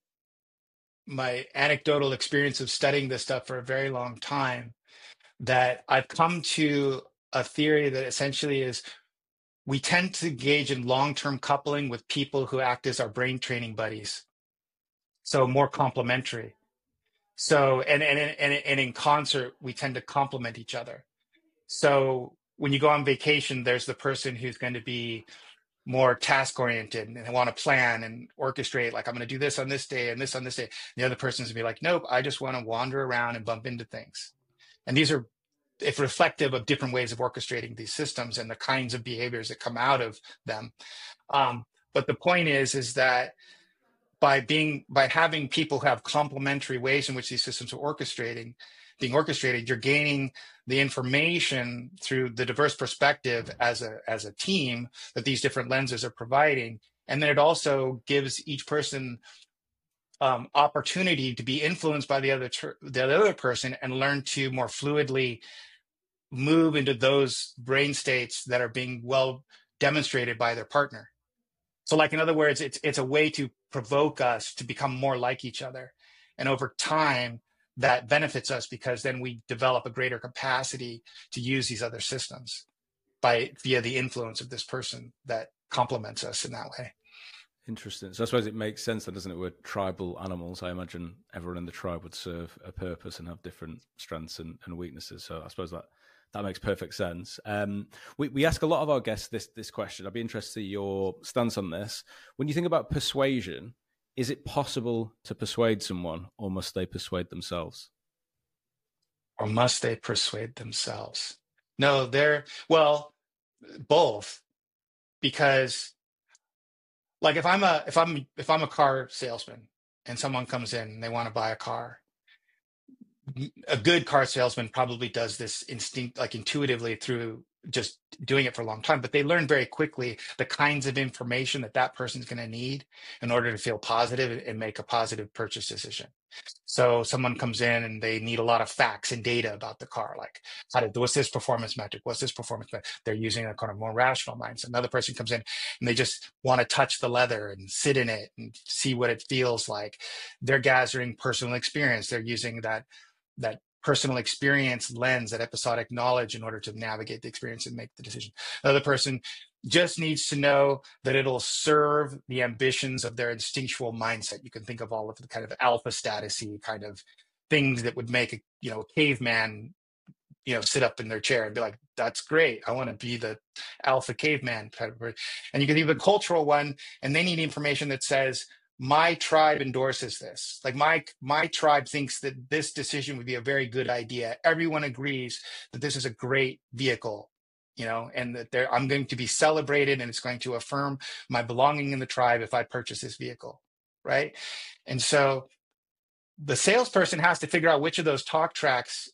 Speaker 2: my anecdotal experience of studying this stuff for a very long time, that I've come to a theory that essentially is we tend to engage in long-term coupling with people who act as our brain training buddies. So more complementary. So, and, and, and, and in concert, we tend to complement each other. So when you go on vacation, there's the person who's going to be more task oriented and they want to plan and orchestrate, like, I'm going to do this on this day and this on this day. And the other person's going to be like, nope, I just want to wander around and bump into things. And these are if reflective of different ways of orchestrating these systems and the kinds of behaviors that come out of them. Um, but the point is, is that by being, by having people who have complementary ways in which these systems are orchestrating, being orchestrated, you're gaining the information through the diverse perspective as a, as a team that these different lenses are providing. And then it also gives each person um, opportunity to be influenced by the other, ter- the other person and learn to more fluidly move into those brain states that are being well demonstrated by their partner. So like, in other words, it's, it's a way to provoke us to become more like each other. And over time, that benefits us because then we develop a greater capacity to use these other systems by via the influence of this person that complements us in that way.
Speaker 1: Interesting. So I suppose it makes sense then, doesn't it? We're tribal animals. I imagine everyone in the tribe would serve a purpose and have different strengths and, and weaknesses. So I suppose that that makes perfect sense. Um, we, we ask a lot of our guests this this question. I'd be interested to see your stance on this. When you think about persuasion, is it possible to persuade someone, or must they persuade themselves?
Speaker 2: Or must they persuade themselves? No, they're, well, both. Because like if I'm a if I'm if I'm a car salesman and someone comes in and they want to buy a car, a good car salesman probably does this instinct, like intuitively through just doing it for a long time, but they learn very quickly the kinds of information that that person's going to need in order to feel positive and make a positive purchase decision. So someone comes in and they need a lot of facts and data about the car, like how did, what's this performance metric? What's this performance metric? They're using a kind of more rational mindset. Another person comes in and they just want to touch the leather and sit in it and see what it feels like. They're gathering personal experience. They're using that that personal experience lens, that episodic knowledge in order to navigate the experience and make the decision. Another person just needs to know that it'll serve the ambitions of their instinctual mindset. You can think of all of the kind of alpha status-y kind of things that would make a, you know, caveman, you know, sit up in their chair and be like, that's great. I want to be the alpha caveman kind of person. And you can think of the cultural one, and they need information that says, my tribe endorses this. Like my my tribe thinks that this decision would be a very good idea. Everyone agrees that this is a great vehicle, you know, and that there, I'm going to be celebrated and it's going to affirm my belonging in the tribe if I purchase this vehicle, right? And so the salesperson has to figure out which of those talk tracks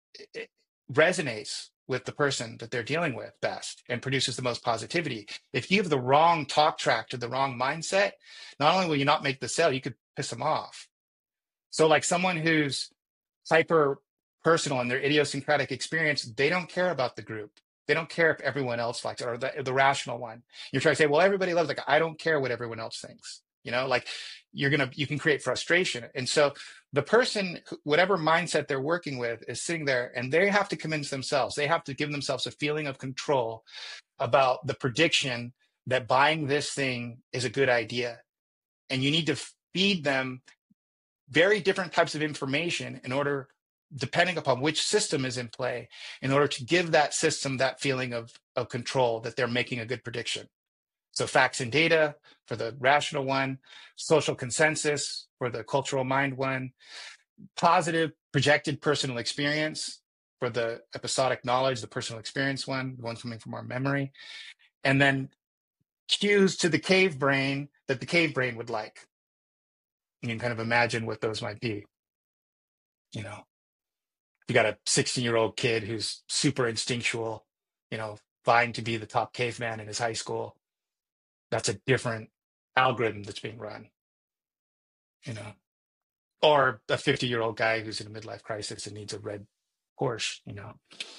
Speaker 2: resonates with the person that they're dealing with best and produces the most positivity. If you have the wrong talk track to the wrong mindset, not only will you not make the sale, you could piss them off. So like someone who's hyper personal in their idiosyncratic experience, they don't care about the group. They don't care if everyone else likes it, or the, the rational one. You're trying to say, well, everybody loves it. Like, I don't care what everyone else thinks. You know, like you're going to, you can create frustration. And so the person, whatever mindset they're working with, is sitting there and they have to convince themselves, they have to give themselves a feeling of control about the prediction that buying this thing is a good idea. And you need to feed them very different types of information in order, depending upon which system is in play, in order to give that system that feeling of, of control that they're making a good prediction. So facts and data for the rational one, social consensus for the cultural mind one, positive projected personal experience for the episodic knowledge, the personal experience one, the one coming from our memory, and then cues to the cave brain that the cave brain would like. You can kind of imagine what those might be. You know, you got a sixteen year old kid who's super instinctual, you know, vying to be the top caveman in his high school. That's a different algorithm that's being run, you know, or a fifty year old guy who's in a midlife crisis and needs a red Porsche, you know.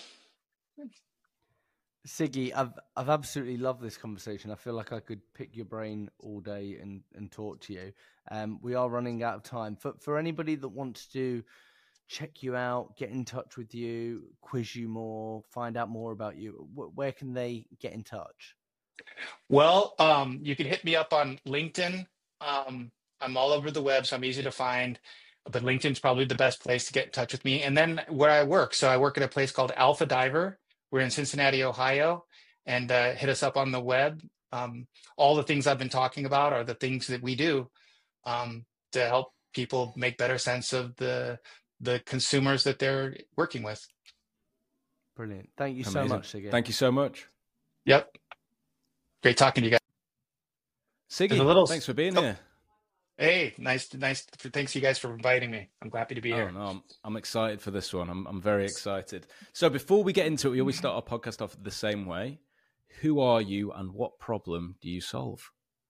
Speaker 3: Siggy, I've I've absolutely loved this conversation. I feel like I could pick your brain all day and, and talk to you. Um, we are running out of time. For for anybody that wants to check you out, get in touch with you, quiz you more, find out more about you, wh- where can they get in touch?
Speaker 2: Well, um, you can hit me up on LinkedIn. Um, I'm all over the web, so I'm easy to find. But LinkedIn's probably the best place to get in touch with me. And then where I work. So I work at a place called Alpha Diver. We're in Cincinnati, Ohio, and uh, hit us up on the web. Um, all the things I've been talking about are the things that we do um, to help people make better sense of the the consumers that they're working with.
Speaker 3: Brilliant. Thank you
Speaker 1: Amazing.
Speaker 3: so much, Siggy.
Speaker 1: Thank you so much.
Speaker 2: Yep. Great talking to you guys.
Speaker 1: Siggy,
Speaker 2: a little-
Speaker 1: thanks for being
Speaker 2: oh.
Speaker 1: here.
Speaker 2: Hey, nice, nice. Thanks you guys for inviting me. I'm happy to be
Speaker 1: Oh,
Speaker 2: here.
Speaker 1: no, I'm, I'm excited for this one. I'm, I'm very excited. So before we get into it, we always start our podcast off the same way. Who are you and what problem do you solve?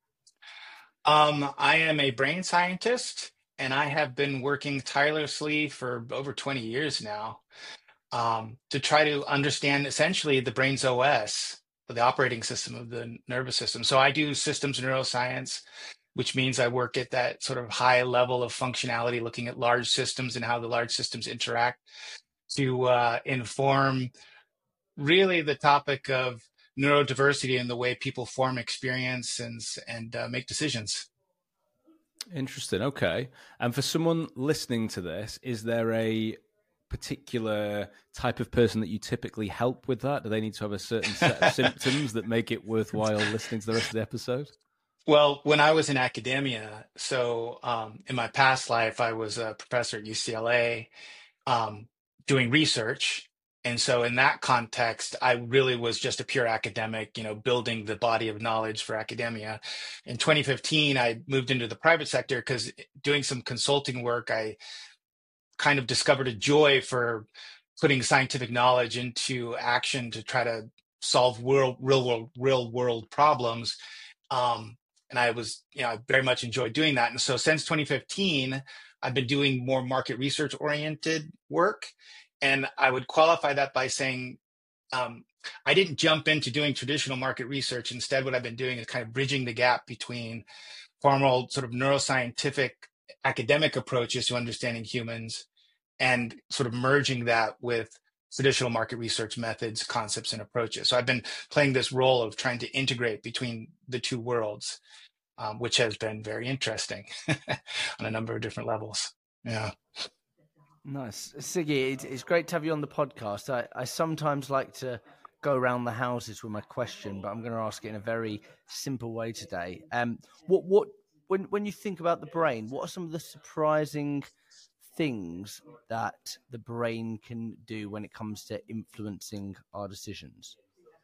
Speaker 2: Um, I am a brain scientist, and I have been working tirelessly for over twenty years now um, to try to understand essentially the brain's O S, the operating system of the nervous system. So I do systems neuroscience, which means I work at that sort of high level of functionality, looking at large systems and how the large systems interact to uh, inform really the topic of neurodiversity and the way people form experience and, and uh, make decisions.
Speaker 1: Interesting. Okay. And for someone listening to this, is there a particular type of person that you typically help with that? Do they need to have a certain set of symptoms that make it worthwhile listening to the rest of the episode?
Speaker 2: Well, when I was in academia, so um, in my past life, I was a professor at U C L A um, doing research. And so in that context, I really was just a pure academic, you know, building the body of knowledge for academia. In twenty fifteen, I moved into the private sector because doing some consulting work, I kind of discovered a joy for putting scientific knowledge into action to try to solve world, real world, real world problems. Um, And I was, you know, I very much enjoyed doing that. And so since twenty fifteen, I've been doing more market research oriented work. And I would qualify that by saying, um, I didn't jump into doing traditional market research. Instead, what I've been doing is kind of bridging the gap between formal sort of neuroscientific academic approaches to understanding humans and sort of merging that with traditional market research methods, concepts, and approaches. So I've been playing this role of trying to integrate between the two worlds, um, which has been very interesting on a number of different levels. Yeah.
Speaker 3: Nice. Siggy, it's, it's great to have you on the podcast. I, I sometimes like to go around the houses with my question, but I'm going to ask it in a very simple way today. Um, what, what, when, when you think about the brain, what are some of the surprising things that the brain can do when it comes to influencing our decisions?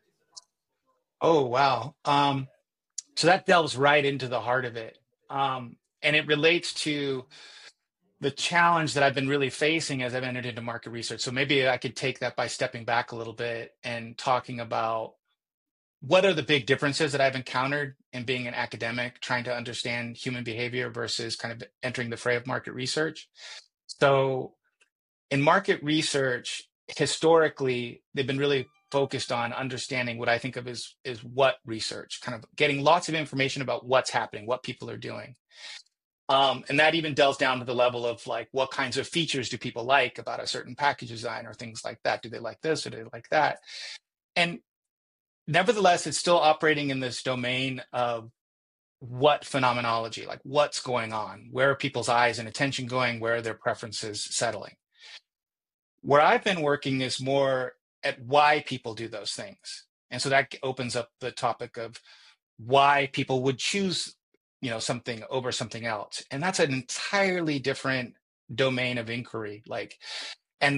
Speaker 2: Oh, wow. Um, so that delves right into the heart of it. Um, and it relates to the challenge that I've been really facing as I've entered into market research. So maybe I could take that by stepping back a little bit and talking about what are the big differences that I've encountered in being an academic, trying to understand human behavior versus kind of entering the fray of market research. So in market research, historically, they've been really focused on understanding what I think of as is what research, kind of getting lots of information about what's happening, what people are doing. Um, and that even delves down to the level of like, what kinds of features do people like about a certain package design or things like that? Do they like this or do they like that? And nevertheless, it's still operating in this domain of what phenomenology, like what's going on? Where are people's eyes and attention going? Where are their preferences settling? Where I've been working is more at why people do those things. And so that opens up the topic of why people would choose, you know, something over something else. And that's an entirely different domain of inquiry. Like, and the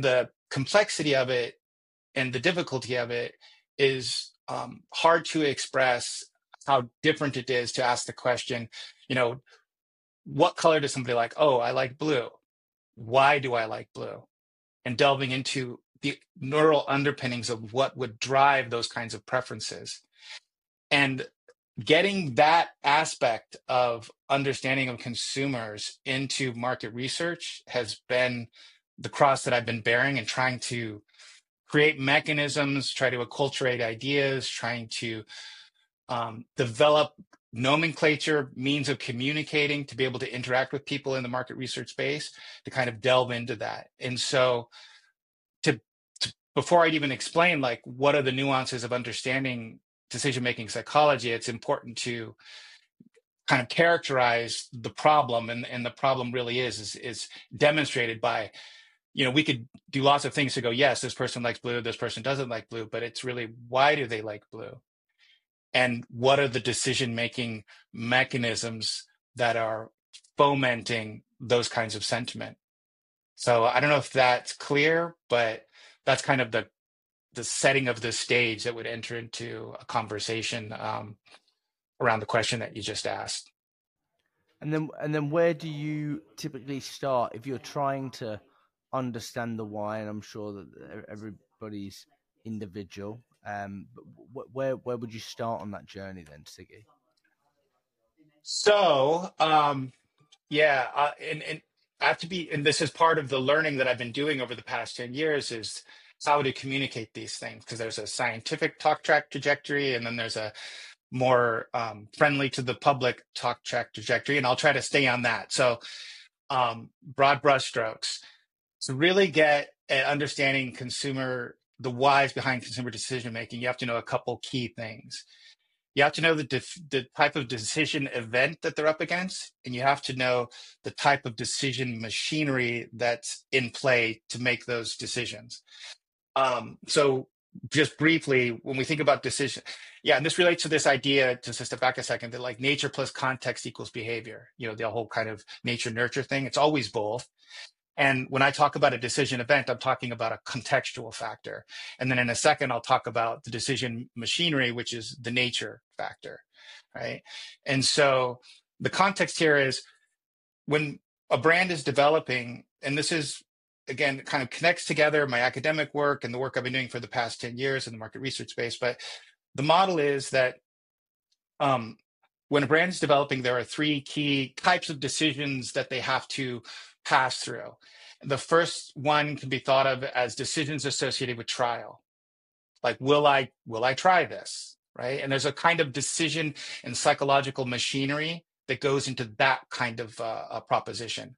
Speaker 2: complexity of it and the difficulty of it is um, hard to express how different it is to ask the question, you know, what color does somebody like? Oh, I like blue. Why do I like blue? And delving into the neural underpinnings of what would drive those kinds of preferences. And getting that aspect of understanding of consumers into market research has been the cross that I've been bearing, and trying to create mechanisms, try to acculturate ideas, trying to um, develop nomenclature, means of communicating to be able to interact with people in the market research space, to kind of delve into that. And so to, to before I'd even explain like what are the nuances of understanding decision-making psychology, it's important to kind of characterize the problem. And, and the problem really is, is, is demonstrated by, you know, we could do lots of things to go, yes, this person likes blue, this person doesn't like blue, but it's really, why do they like blue? And what are the decision-making mechanisms that are fomenting those kinds of sentiment? So I don't know if that's clear, but that's kind of the the setting of the stage that would enter into a conversation um, around the question that you just asked.
Speaker 3: And then, and then, where do you typically start if you're trying to understand the why? And I'm sure that everybody's individual. Um, but where where would you start on that journey then, Siggy?
Speaker 2: So, um, yeah, uh, and and I have to be, and this is part of the learning that I've been doing over the past ten years is how to communicate these things, because there's a scientific talk track trajectory, and then there's a more um, friendly to the public talk track trajectory, and I'll try to stay on that. So, um, broad brushstrokes. To really get at understanding consumer, the whys behind consumer decision making, you have to know a couple key things. You have to know the def- the type of decision event that they're up against, and you have to know the type of decision machinery that's in play to make those decisions. Um, so just briefly, when we think about decision, yeah, and this relates to this idea, just to step back a second, that like nature plus context equals behavior, you know, the whole kind of nature nurture thing. It's always both. And when I talk about a decision event, I'm talking about a contextual factor. And then in a second, I'll talk about the decision machinery, which is the nature factor, right? And so the context here is when a brand is developing, and this is, again, kind of connects together my academic work and the work I've been doing for the past ten years in the market research space. But the model is that um, when a brand is developing, there are three key types of decisions that they have to pass through. The first one can be thought of as decisions associated with trial. Like, will I, will I try this, right? And there's a kind of decision and psychological machinery that goes into that kind of uh, a proposition.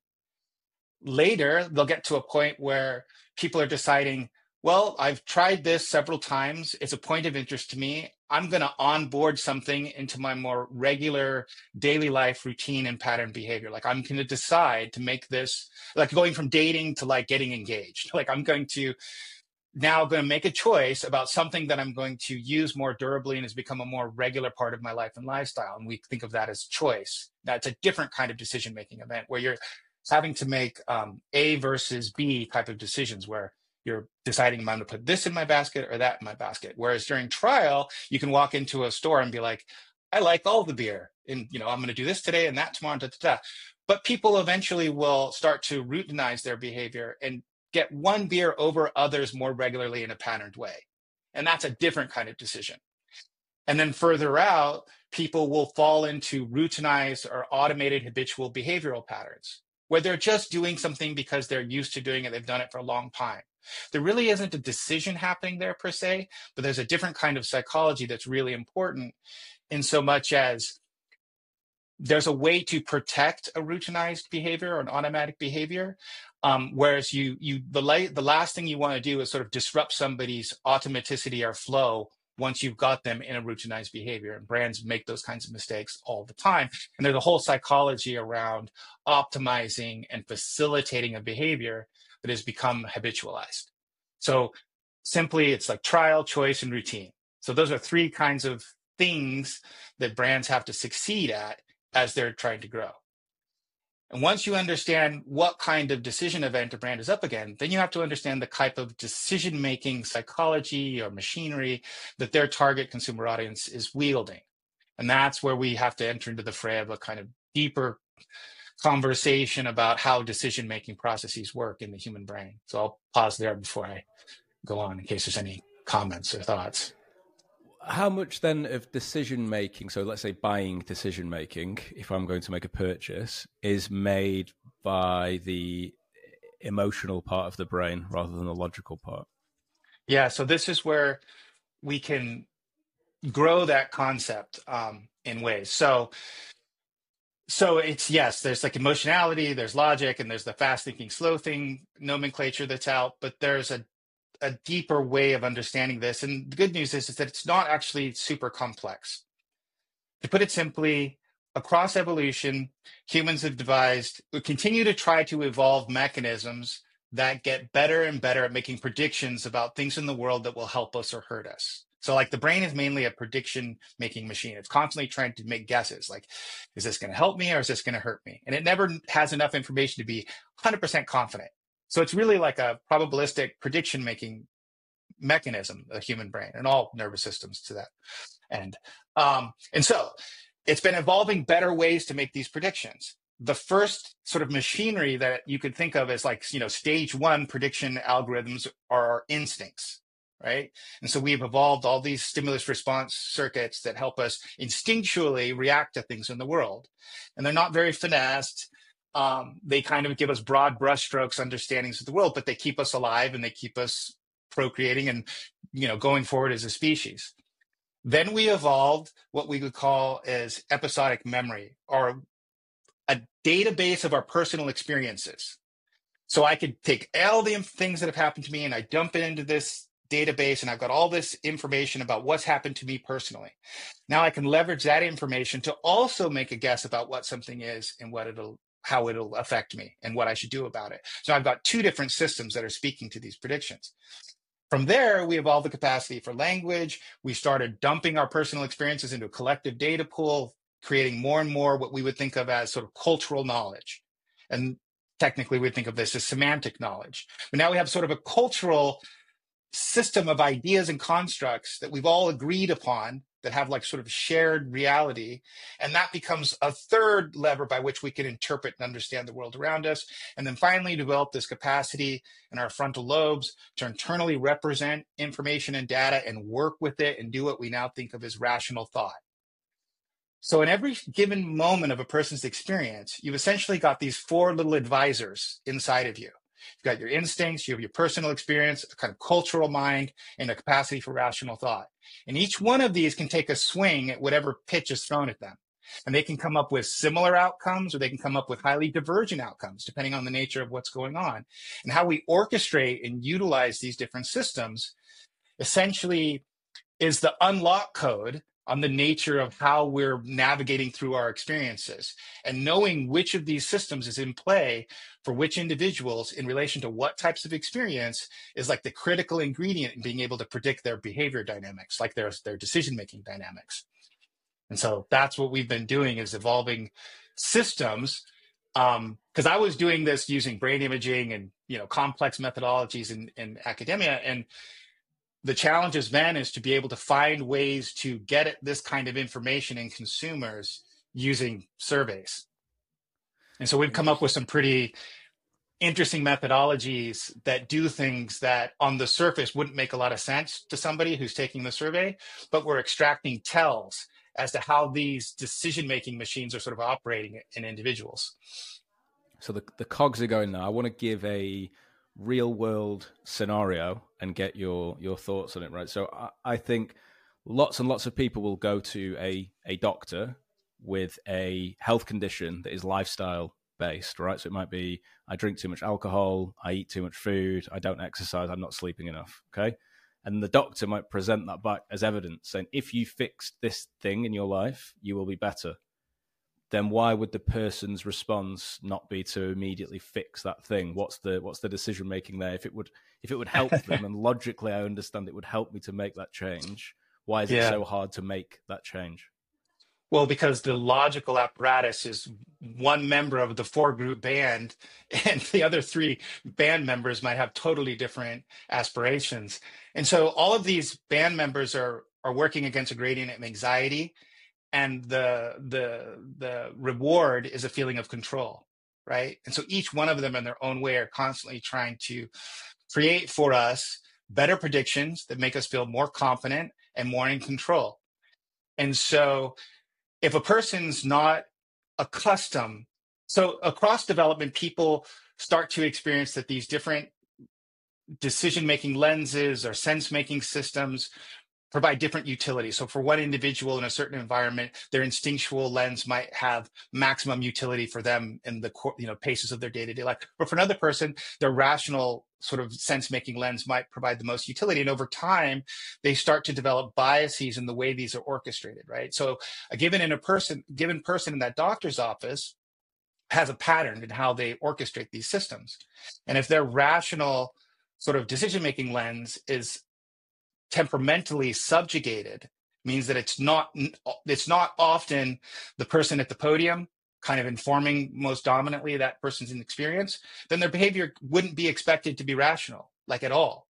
Speaker 2: Later, they'll get to a point where people are deciding, well, I've tried this several times. It's a point of interest to me. I'm going to onboard something into my more regular daily life routine and pattern behavior. Like, I'm going to decide to make this, like going from dating to like getting engaged. Like, I'm going to now going to make a choice about something that I'm going to use more durably and has become a more regular part of my life and lifestyle. And we think of that as choice. That's a different kind of decision-making event where you're having to make um, A versus B type of decisions, where you're deciding, I'm going to put this in my basket or that in my basket. Whereas during trial, you can walk into a store and be like, I like all the beer, and you know, I'm going to do this today and that tomorrow. Da, da, da. But people eventually will start to routinize their behavior and get one beer over others more regularly in a patterned way. And that's a different kind of decision. And then further out, people will fall into routinized or automated habitual behavioral patterns, where they're just doing something because they're used to doing it. They've done it for a long time. There really isn't a decision happening there per se, but there's a different kind of psychology that's really important, in so much as there's a way to protect a routinized behavior or an automatic behavior. Um, whereas you, you, the, la- the last thing you want to do is sort of disrupt somebody's automaticity or flow once you've got them in a routinized behavior. And brands make those kinds of mistakes all the time. And there's a whole psychology around optimizing and facilitating a behavior that has become habitualized. So simply, it's like trial, choice, and routine. So those are three kinds of things that brands have to succeed at as they're trying to grow. And once you understand what kind of decision event a brand is up against, then you have to understand the type of decision-making psychology or machinery that their target consumer audience is wielding. And that's where we have to enter into the fray of a kind of deeper conversation about how decision-making processes work in the human brain. So I'll pause there before I go on in case there's any comments or thoughts.
Speaker 1: How much then of decision making, so let's say buying decision making, if I'm going to make a purchase, is made by the emotional part of the brain rather than the logical part?
Speaker 2: Yeah, so this is where we can grow that concept um, in ways. So, so it's, yes, there's like emotionality, there's logic, and there's the fast thinking, slow thinking nomenclature that's out, but there's a a deeper way of understanding this. And the good news is, is that it's not actually super complex. To put it simply, across evolution, humans have devised, we continue to try to evolve mechanisms that get better and better at making predictions about things in the world that will help us or hurt us. So like the brain is mainly a prediction making machine. It's constantly trying to make guesses like, is this going to help me or is this going to hurt me? And it never has enough information to be one hundred percent confident. So it's really like a probabilistic prediction making mechanism, the human brain, and all nervous systems to that end. Um, and so it's been evolving better ways to make these predictions. The first sort of machinery that you could think of as like, you know, stage one prediction algorithms are our instincts, right? And so we've evolved all these stimulus response circuits that help us instinctually react to things in the world. And they're not very finessed. Um, they kind of give us broad brushstrokes understandings of the world, but they keep us alive and they keep us procreating and, you know, going forward as a species. Then we evolved what we would call as episodic memory, or a database of our personal experiences. So I could take all the things that have happened to me and I dump it into this database, and I've got all this information about what's happened to me personally. Now I can leverage that information to also make a guess about what something is and what it'll how it'll affect me and what I should do about it. So I've got two different systems that are speaking to these predictions. From there, we evolved the capacity for language. We started dumping our personal experiences into a collective data pool, creating more and more what we would think of as sort of cultural knowledge. And technically, we think of this as semantic knowledge. But now we have sort of a cultural system of ideas and constructs that we've all agreed upon that have like sort of shared reality. And that becomes a third lever by which we can interpret and understand the world around us. And then finally develop this capacity in our frontal lobes to internally represent information and data and work with it and do what we now think of as rational thought. So in every given moment of a person's experience, you've essentially got these four little advisors inside of you. You've got your instincts, you have your personal experience, a kind of cultural mind, and a capacity for rational thought. And each one of these can take a swing at whatever pitch is thrown at them. And they can come up with similar outcomes, or they can come up with highly divergent outcomes, depending on the nature of what's going on. And how we orchestrate and utilize these different systems essentially is the unlock code on the nature of how we're navigating through our experiences, and knowing which of these systems is in play for which individuals in relation to what types of experience is like the critical ingredient in being able to predict their behavior dynamics, like their, their decision-making dynamics. And so that's what we've been doing, is evolving systems. Um, because I was doing this using brain imaging and, you know, complex methodologies in, in academia. And the challenge is then is to be able to find ways to get at this kind of information in consumers using surveys. And so we've come up with some pretty interesting methodologies that do things that on the surface wouldn't make a lot of sense to somebody who's taking the survey, but we're extracting tells as to how these decision-making machines are sort of operating in individuals.
Speaker 1: So the, the cogs are going now. I want to give a real world scenario and get your your thoughts on it, right? So I, I think lots and lots of people will go to a a doctor with a health condition that is lifestyle based, right? So it might be, I drink too much alcohol, I eat too much food, I don't exercise, I'm not sleeping enough, okay? And the doctor might present that back as evidence, saying, if you fix this thing in your life, you will be better. Then why would the person's response not be to immediately fix that thing? What's the what's the decision making there? If it would if it would help them, and logically I understand it would help me to make that change, why is yeah. it so hard to make that change?
Speaker 2: Well, because the logical apparatus is one member of the four group band, and the other three band members might have totally different aspirations. And so all of these band members are are working against a gradient of anxiety, and the the the reward is a feeling of control, right? And so each one of them in their own way are constantly trying to create for us better predictions that make us feel more confident and more in control. And so if a person's not accustomed, so across development, people start to experience that these different decision-making lenses or sense-making systems provide different utility. So for one individual in a certain environment, their instinctual lens might have maximum utility for them in the you know paces of their day-to-day life. But for another person, their rational sort of sense-making lens might provide the most utility. And over time, they start to develop biases in the way these are orchestrated, right? So a given in a person, given person in that doctor's office has a pattern in how they orchestrate these systems. And if their rational sort of decision-making lens is temperamentally subjugated, means that it's not it's not often the person at the podium kind of informing most dominantly that person's experience, then their behavior wouldn't be expected to be rational, like at all.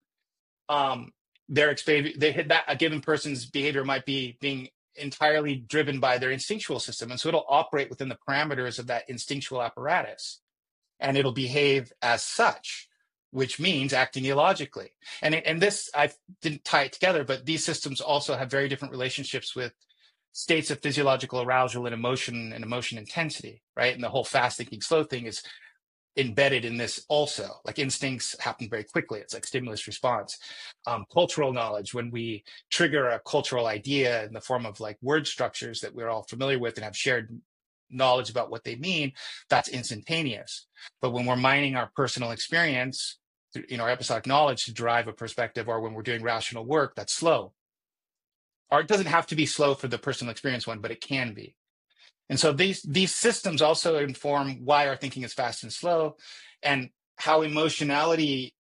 Speaker 2: Um, their behavior, they hit that a given person's behavior might be being entirely driven by their instinctual system, and so it'll operate within the parameters of that instinctual apparatus, and it'll behave as such, which means acting illogically. And, and this, I didn't tie it together, but these systems also have very different relationships with states of physiological arousal and emotion and emotion intensity, right? And the whole fast thinking, slow thing is embedded in this also. Like instincts happen very quickly. It's like stimulus response. Um, cultural knowledge, when we trigger a cultural idea in the form of like word structures that we're all familiar with and have shared knowledge about what they mean, that's instantaneous. But when we're mining our personal experience, you know, our episodic knowledge to drive a perspective, or when we're doing rational work, that's slow. Or it doesn't have to be slow for the personal experience one, but it can be. And so these these systems also inform why our thinking is fast and slow, and how emotionality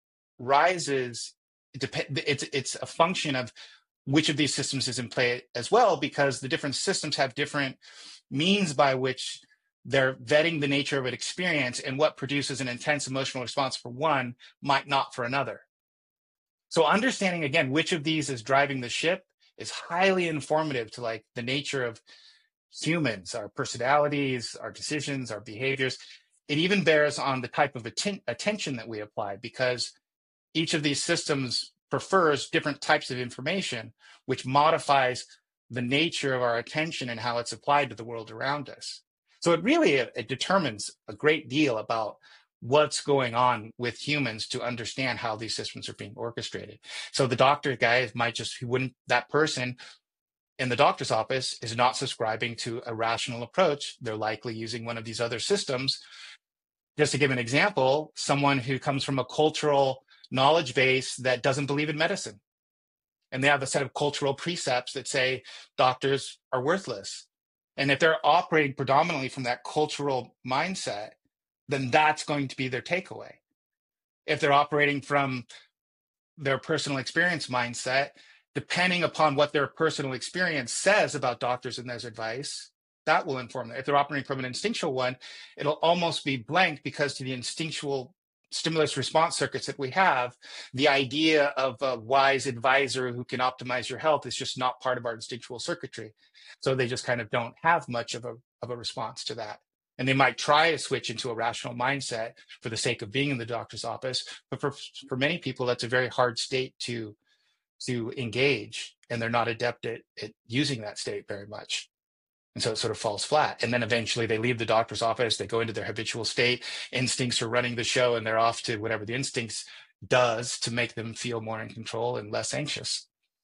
Speaker 2: rises. It dep- it's it's a function of which of these systems is in play as well, because the different systems have different means by which they're vetting the nature of an experience, and what produces an intense emotional response for one might not for another. So understanding, again, which of these is driving the ship is highly informative to like the nature of humans, our personalities, our decisions, our behaviors. It even bears on the type of atten- attention that we apply, because each of these systems prefers different types of information, which modifies the nature of our attention and how it's applied to the world around us. So it really it determines a great deal about what's going on with humans to understand how these systems are being orchestrated. So the doctor guy might just, he wouldn't, that person in the doctor's office is not subscribing to a rational approach. They're likely using one of these other systems. Just to give an example, someone who comes from a cultural knowledge base that doesn't believe in medicine, and they have a set of cultural precepts that say doctors are worthless. And if they're operating predominantly from that cultural mindset, then that's going to be their takeaway. If they're operating from their personal experience mindset, depending upon what their personal experience says about doctors and their advice, that will inform them. If they're operating from an instinctual one, it'll almost be blank, because to the instinctual stimulus response circuits that we have, the idea of a wise advisor who can optimize your health is just not part of our instinctual circuitry. So they just kind of don't have much of a of a response to that. And they might try to switch into a rational mindset for the sake of being in the doctor's office. But for, for many people, that's a very hard state to, to engage, and they're not adept at, at using that state very much. And so it sort of falls flat. And then eventually they leave the doctor's office, they go into their habitual state, instincts are running the show, and they're off to whatever the instincts does to make them feel more in control and less anxious.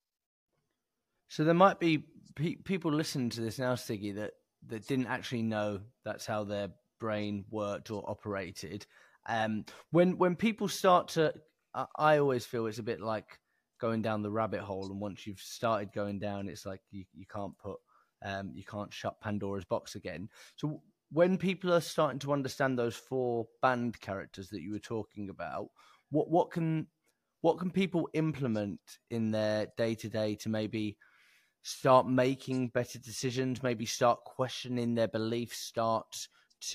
Speaker 3: So there might be pe- people listening to this now, Siggy, that, that didn't actually know that's how their brain worked or operated. Um, when when people start to, I, I always feel it's a bit like going down the rabbit hole. And once you've started going down, it's like you, you can't put Um, you can't shut Pandora's box again. So when people are starting to understand those four band characters that you were talking about, what what can what can people implement in their day to day to maybe start making better decisions, maybe start questioning their beliefs, start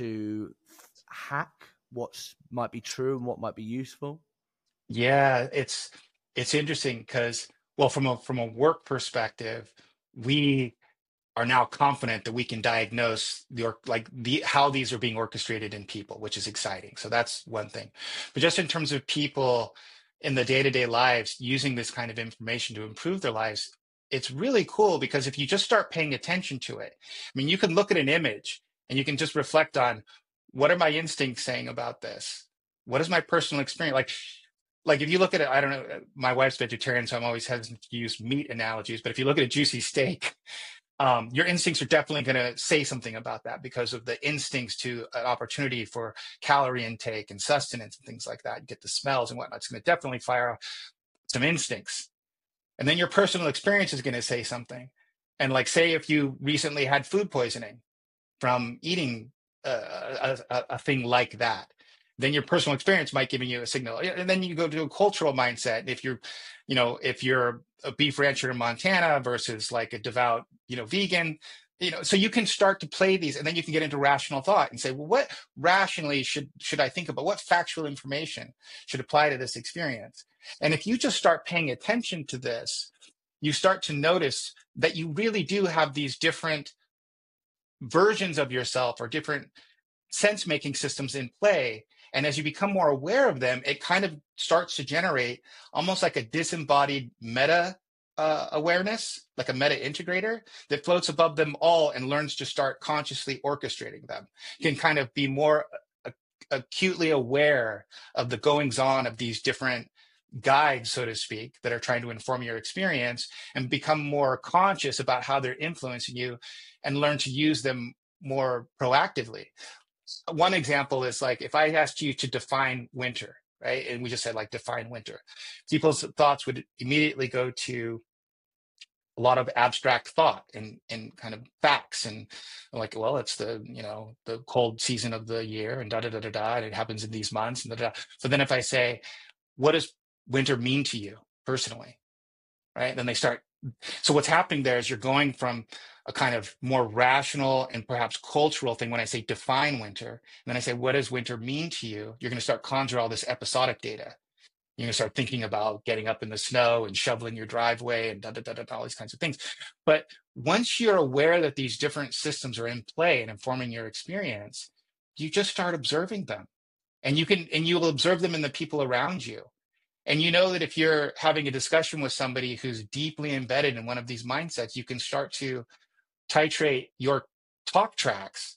Speaker 3: to hack what might be true and what might be useful?
Speaker 2: Yeah, it's it's interesting because, well, from a from a work perspective, we are now confident that we can diagnose the or like the how these are being orchestrated in people, which is exciting. So that's one thing. But just in terms of people in the day-to-day lives using this kind of information to improve their lives, it's really cool because if you just start paying attention to it, I mean, you can look at an image and you can just reflect on, what are my instincts saying about this? What is my personal experience? Like, like if you look at it, I don't know, my wife's vegetarian, so I'm always hesitant to use meat analogies, but if you look at a juicy steak, um, your instincts are definitely going to say something about that because of the instincts to an opportunity for calorie intake and sustenance and things like that. You get the smells and whatnot. It's going to definitely fire off some instincts. And then your personal experience is going to say something. And like, say if you recently had food poisoning from eating uh, a, a, a thing like that, then your personal experience might give you a signal. And then you go to a cultural mindset. If you're, you know, if you're a beef rancher in Montana versus like a devout, you know, vegan, you know, so you can start to play these, and then you can get into rational thought and say, well, what rationally should should I think about? What factual information should apply to this experience? And if you just start paying attention to this, you start to notice that you really do have these different versions of yourself or different sense-making systems in play. And as you become more aware of them, it kind of starts to generate almost like a disembodied meta uh, awareness, like a meta integrator that floats above them all and learns to start consciously orchestrating them. You can kind of be more uh, acutely aware of the goings on of these different guides, so to speak, that are trying to inform your experience, and become more conscious about how they're influencing you and learn to use them more proactively. One example is like, if I asked you to define winter, right? And we just said like define winter, people's thoughts would immediately go to a lot of abstract thought and, and kind of facts and like, well, it's the, you know, the cold season of the year and da, da, da, da, da, and it happens in these months and da, da, da. So then if I say, what does winter mean to you personally? Right? Then they start. So what's happening there is you're going from a kind of more rational and perhaps cultural thing. When I say define winter, and then I say, what does winter mean to you? You're going to start conjure all this episodic data. You're going to start thinking about getting up in the snow and shoveling your driveway and da, da, da, da, all these kinds of things. But once you're aware that these different systems are in play and informing your experience, you just start observing them, and you can, and you will observe them in the people around you. And you know that if you're having a discussion with somebody who's deeply embedded in one of these mindsets, you can start to titrate your talk tracks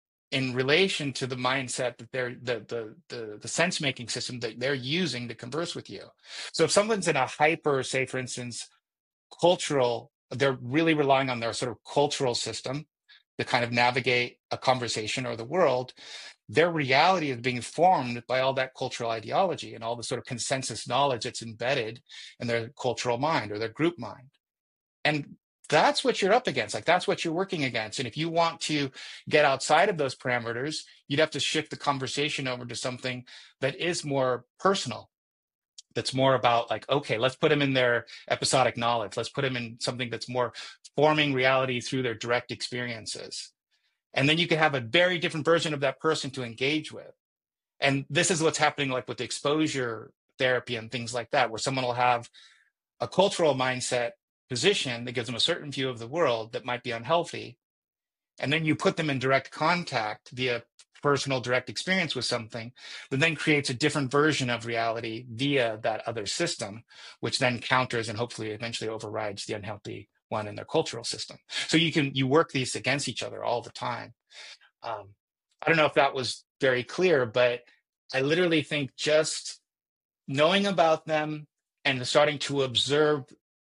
Speaker 2: in relation to the mindset that they're the the the, the sense making system that they're using to converse with you. So if someone's in a hyper, say for instance, cultural, they're really relying on their sort of cultural system to kind of navigate a conversation or the world, their reality is being formed by all that cultural ideology and all the sort of consensus knowledge that's embedded in their cultural mind or their group mind. And that's what you're up against. Like, that's what you're working against. And if you want to get outside of those parameters, you'd have to shift the conversation over to something that is more personal, that's more about like, okay, let's put them in their episodic knowledge. Let's put them in something that's more forming reality through their direct experiences. And then you can have a very different version of that person to engage with. And this is what's happening like with exposure therapy and things like that, where someone will have a cultural mindset position that gives them a certain view of the world that might be unhealthy. And then you put them in direct contact via personal direct experience with something that then creates a different version of reality via that other system, which then counters and hopefully eventually overrides the unhealthy one in their cultural system. So you can, you work these against each other all the time. Um, I don't know if that was very clear, but I literally think just knowing about them and starting to observe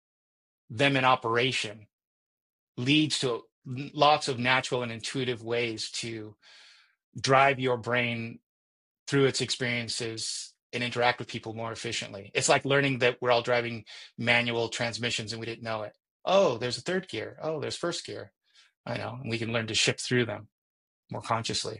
Speaker 2: them in operation leads to lots of natural and intuitive ways to drive your brain through its experiences and interact with people more efficiently. It's like learning that we're all driving manual transmissions and we didn't know it. Oh, there's a third gear. Oh, there's first gear. I know. And we can learn to shift through them more consciously.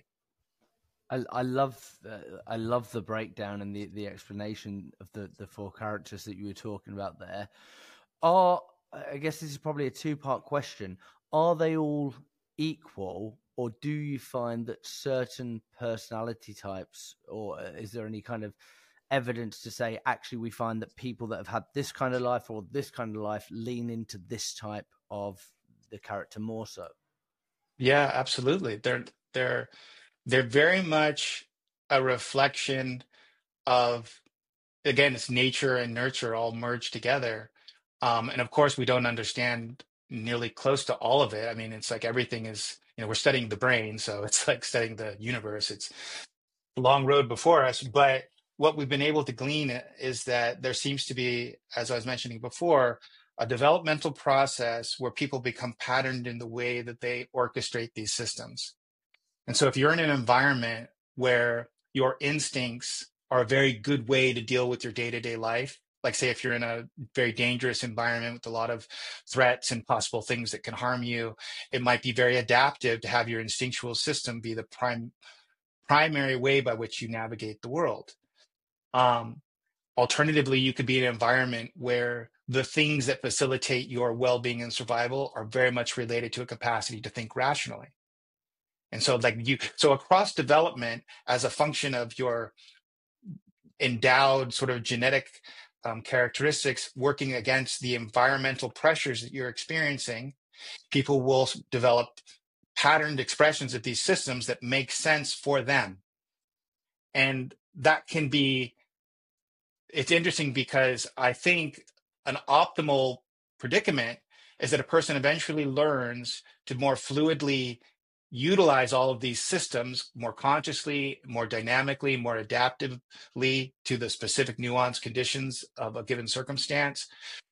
Speaker 3: I, I love uh, I love the breakdown and the, the explanation of the, the four characters that you were talking about there. Are I guess this is probably a two-part question. Are they all equal, or do you find that certain personality types, or is there any kind of evidence to say, actually, we find that people that have had this kind of life or this kind of life lean into this type of the character more so?
Speaker 2: Yeah, absolutely. They're they're they're very much a reflection of, again, it's nature and nurture all merged together. Um, and of course, we don't understand nearly close to all of it. I mean, it's like everything is, you know, we're studying the brain, so it's like studying the universe. It's a long road before us. But what we've been able to glean is that there seems to be, as I was mentioning before, a developmental process where people become patterned in the way that they orchestrate these systems. And so if you're in an environment where your instincts are a very good way to deal with your day-to-day life, like say if you're in a very dangerous environment with a lot of threats and possible things that can harm you, it might be very adaptive to have your instinctual system be the prime primary way by which you navigate the world. Um, alternatively, you could be in an environment where the things that facilitate your well-being and survival are very much related to a capacity to think rationally. And so like you, so across development as a function of your endowed sort of genetic um, characteristics working against the environmental pressures that you're experiencing, people will develop patterned expressions of these systems that make sense for them. And that can be, it's interesting because I think an optimal predicament is that a person eventually learns to more fluidly utilize all of these systems more consciously, more dynamically, more adaptively to the specific nuanced conditions of a given circumstance.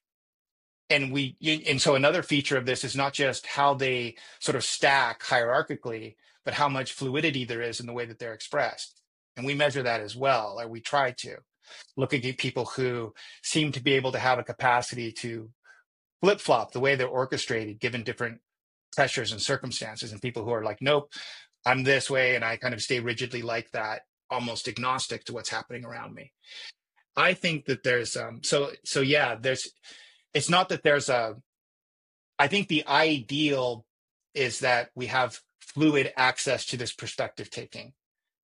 Speaker 2: And we, and so another feature of this is not just how they sort of stack hierarchically, but how much fluidity there is in the way that they're expressed. And we measure that as well, or we try to, looking at people who seem to be able to have a capacity to flip-flop the way they're orchestrated given different pressures and circumstances, and people who are like, nope, I'm this way, and I kind of stay rigidly like that, almost agnostic to what's happening around me. I think that there's, um, so, so yeah, there's, it's not that there's a, I think the ideal is that we have fluid access to this perspective taking.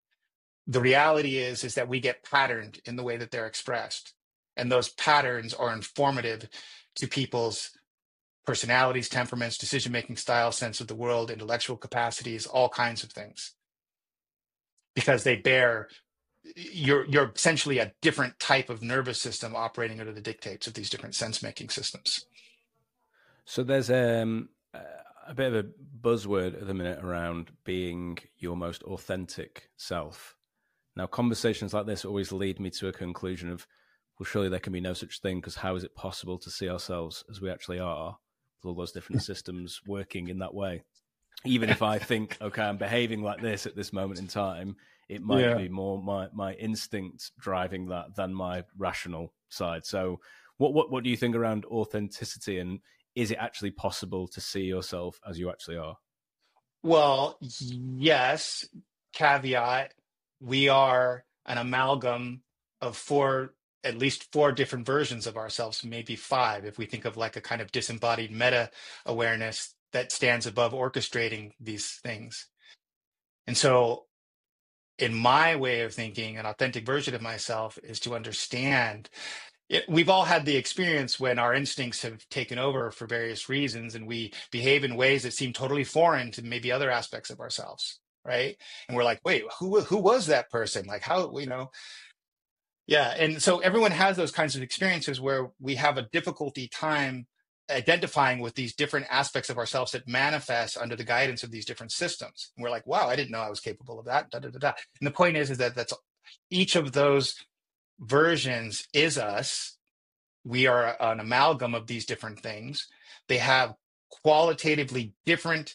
Speaker 2: The reality is, is that we get patterned in the way that they're expressed. And those patterns are informative to people's personalities, temperaments, decision-making style, sense of the world, intellectual capacities, all kinds of things. Because they bear, you're, you're essentially a different type of nervous system operating under the dictates of these different sense-making systems.
Speaker 1: So there's um, a bit of a buzzword at the minute around being your most authentic self. Now, conversations like this always lead me to a conclusion of, well, surely there can be no such thing, because how is it possible to see ourselves as we actually are with all those different systems working in that way? Even if I think, okay, I'm behaving like this at this moment in time, it might yeah. be more my, my instinct driving that than my rational side. So what, what, what do you think around authenticity, and is it actually possible to see yourself as you actually are?
Speaker 2: Well, yes, caveat. We are an amalgam of four, at least four different versions of ourselves, maybe five, if we think of like a kind of disembodied meta awareness that stands above orchestrating these things. And so in my way of thinking, an authentic version of myself is to understand it. We've all had the experience when our instincts have taken over for various reasons, and we behave in ways that seem totally foreign to maybe other aspects of ourselves. Right. And we're like, wait, who who was that person? Like, how, you know? Yeah. And so everyone has those kinds of experiences where we have a difficulty time identifying with these different aspects of ourselves that manifest under the guidance of these different systems. And we're like, wow, I didn't know I was capable of that. Da, da, da, da. And the point is, is that that's each of those versions is us. We are an amalgam of these different things. They have qualitatively different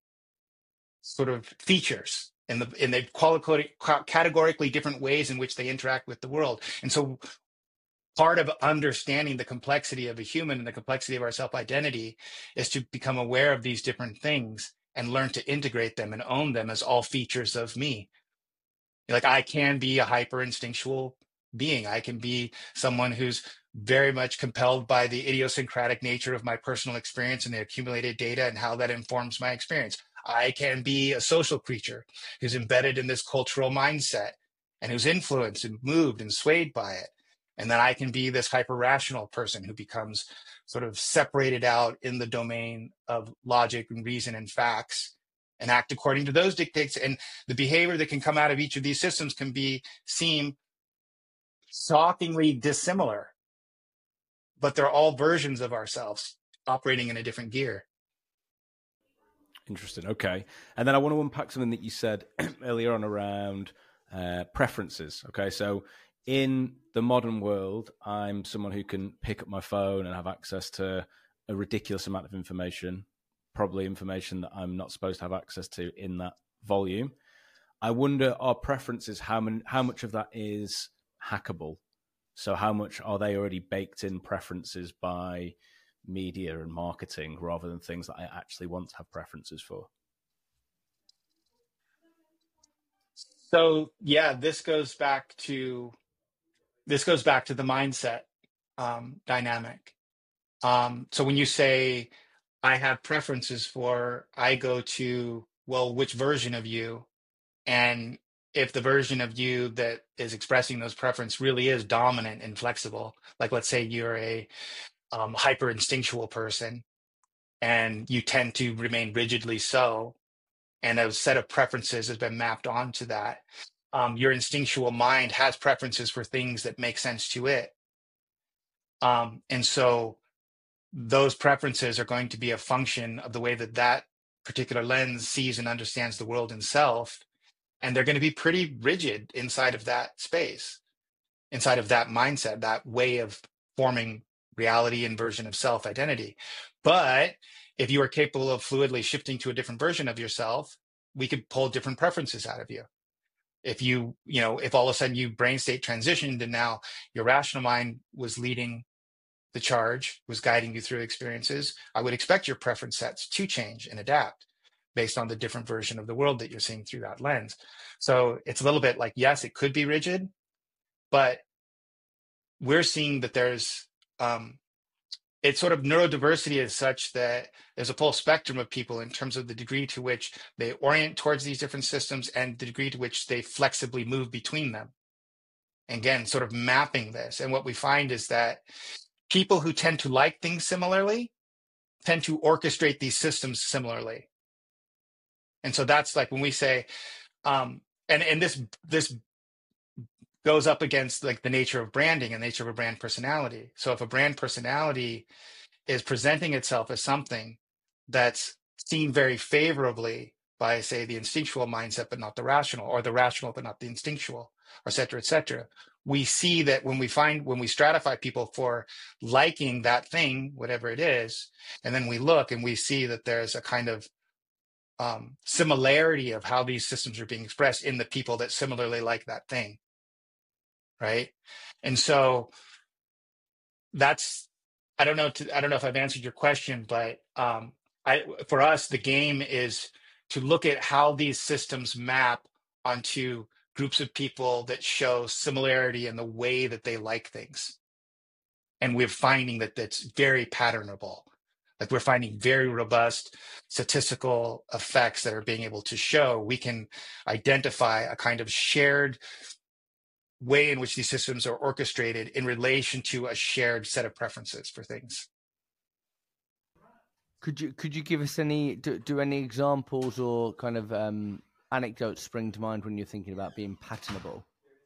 Speaker 2: sort of features in the in the categorically different ways in which they interact with the world. And so part of understanding the complexity of a human and the complexity of our self-identity is to become aware of these different things and learn to integrate them and own them as all features of me. Like, I can be a hyper instinctual being. I can be someone who's very much compelled by the idiosyncratic nature of my personal experience and the accumulated data and how that informs my experience. I can be a social creature who's embedded in this cultural mindset and who's influenced and moved and swayed by it. And then I can be this hyper-rational person who becomes sort of separated out in the domain of logic and reason and facts and act according to those dictates. And the behavior that can come out of each of these systems can be seem shockingly dissimilar, but they're all versions of ourselves operating in a different gear.
Speaker 1: Interesting. Okay. And then I want to unpack something that you said earlier on around uh, preferences. Okay. So in the modern world, I'm someone who can pick up my phone and have access to a ridiculous amount of information, probably information that I'm not supposed to have access to in that volume. I wonder, our preferences, how many, how much of that is hackable? So how much are they already baked in preferences by media and marketing rather than things that I actually want to have preferences for?
Speaker 2: So yeah, this goes back to this goes back to the mindset um, dynamic. Um, so when you say I have preferences for, I go to, well, which version of you? And if the version of you that is expressing those preferences really is dominant and flexible, like let's say you're a um, hyper instinctual person and you tend to remain rigidly so, and a set of preferences has been mapped onto that. Um, your instinctual mind has preferences for things that make sense to it. Um, and so those preferences are going to be a function of the way that that particular lens sees and understands the world and self. And they're going to be pretty rigid inside of that space, inside of that mindset, that way of forming reality and version of self identity. But if you are capable of fluidly shifting to a different version of yourself, we could pull different preferences out of you. If you, you know, if all of a sudden you brain state transitioned and now your rational mind was leading the charge, was guiding you through experiences, I would expect your preference sets to change and adapt based on the different version of the world that you're seeing through that lens. So it's a little bit like, yes, it could be rigid, but we're seeing that there's, um, it's sort of neurodiversity is such that there's a full spectrum of people in terms of the degree to which they orient towards these different systems and the degree to which they flexibly move between them. And again, sort of mapping this. And what we find is that people who tend to like things similarly tend to orchestrate these systems similarly. And so that's like when we say, um, and, and this, this goes up against like the nature of branding and nature of a brand personality. So if a brand personality is presenting itself as something that's seen very favorably by, say, the instinctual mindset, but not the rational, or the rational, but not the instinctual, et cetera, et cetera, we see that when we find, when we stratify people for liking that thing, whatever it is, and then we look and we see that there's a kind of um, similarity of how these systems are being expressed in the people that similarly like that thing. Right. And so that's, I don't know, to, I don't know if I've answered your question, but um, I, for us, the game is to look at how these systems map onto groups of people that show similarity in the way that they like things. And we're finding that that's very patternable. Like we're finding very robust statistical effects that are being able to show we can identify a kind of shared way in which these systems are orchestrated in relation to a shared set of preferences for things.
Speaker 3: Could you could you give us any do, do any examples or kind of um, anecdotes spring to mind when you're thinking about being patternable?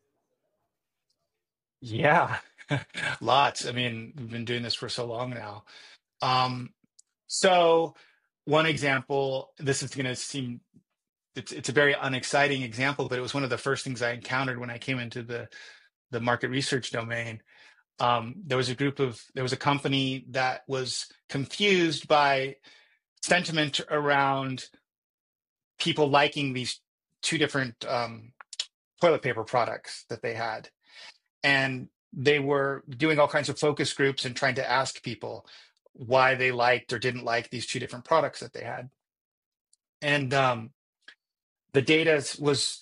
Speaker 2: Yeah, lots. I mean, we've been doing this for so long now. Um, so one example, this is going to seem It's it's a very unexciting example, but it was one of the first things I encountered when I came into the the market research domain. Um, there was a group of there was a company that was confused by sentiment around people liking these two different um, toilet paper products that they had, and they were doing all kinds of focus groups and trying to ask people why they liked or didn't like these two different products that they had, and um, the data was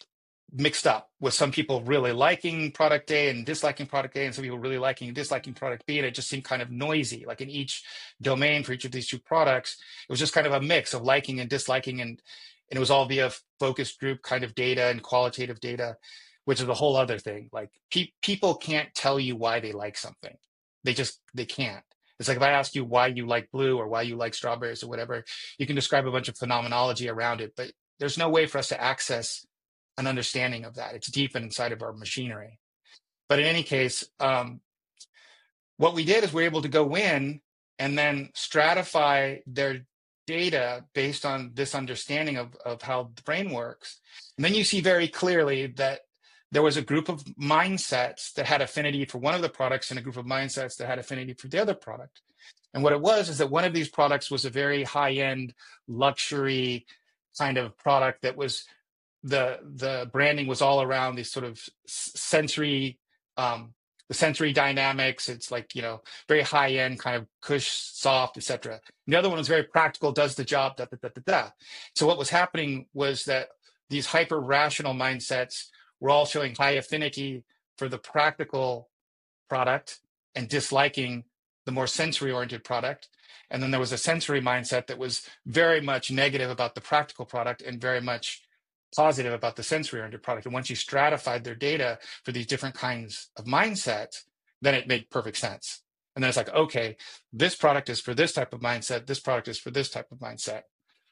Speaker 2: mixed up, with some people really liking product A and disliking product A, and some people really liking and disliking product B, and it just seemed kind of noisy. Like in each domain for each of these two products, it was just kind of a mix of liking and disliking, and and it was all via focus group kind of data and qualitative data, which is a whole other thing. Like pe- people can't tell you why they like something. They just, they can't. It's like if I ask you why you like blue or why you like strawberries or whatever, you can describe a bunch of phenomenology around it, but there's no way for us to access an understanding of that. It's deep inside of our machinery. But in any case, um, what we did is we were able to go in and then stratify their data based on this understanding of, of how the brain works. And then you see very clearly that there was a group of mindsets that had affinity for one of the products and a group of mindsets that had affinity for the other product. And what it was is that one of these products was a very high-end luxury kind of product that was the the branding was all around these sort of sensory um the sensory dynamics. It's like, you know, very high end kind of cush, soft, et cetera. The other one was very practical, does the job, da, da, da, da, da. So what was happening was that these hyper rational mindsets were all showing high affinity for the practical product and disliking the more sensory oriented product. And then there was a sensory mindset that was very much negative about the practical product and very much positive about the sensory-oriented product. And once you stratified their data for these different kinds of mindsets, then it made perfect sense. And then it's like, okay, this product is for this type of mindset, this product is for this type of mindset.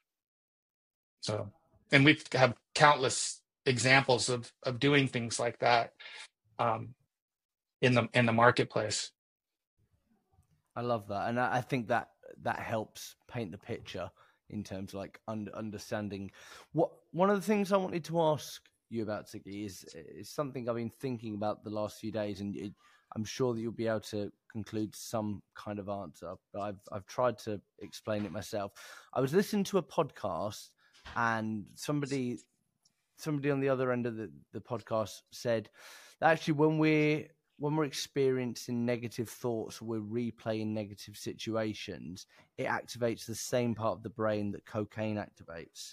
Speaker 2: So, and we have countless examples of of doing things like that um, in the in the marketplace.
Speaker 3: I love that, and I, I think that that helps paint the picture in terms of like under, understanding what one of the things I wanted to ask you about, Ziggy, is is something I've been thinking about the last few days, and it, I'm sure that you'll be able to conclude some kind of answer, but I've I've tried to explain it myself. I was listening to a podcast, and somebody somebody on the other end of the, the podcast said that actually when we're when we're experiencing negative thoughts, we're replaying negative situations, it activates the same part of the brain that cocaine activates.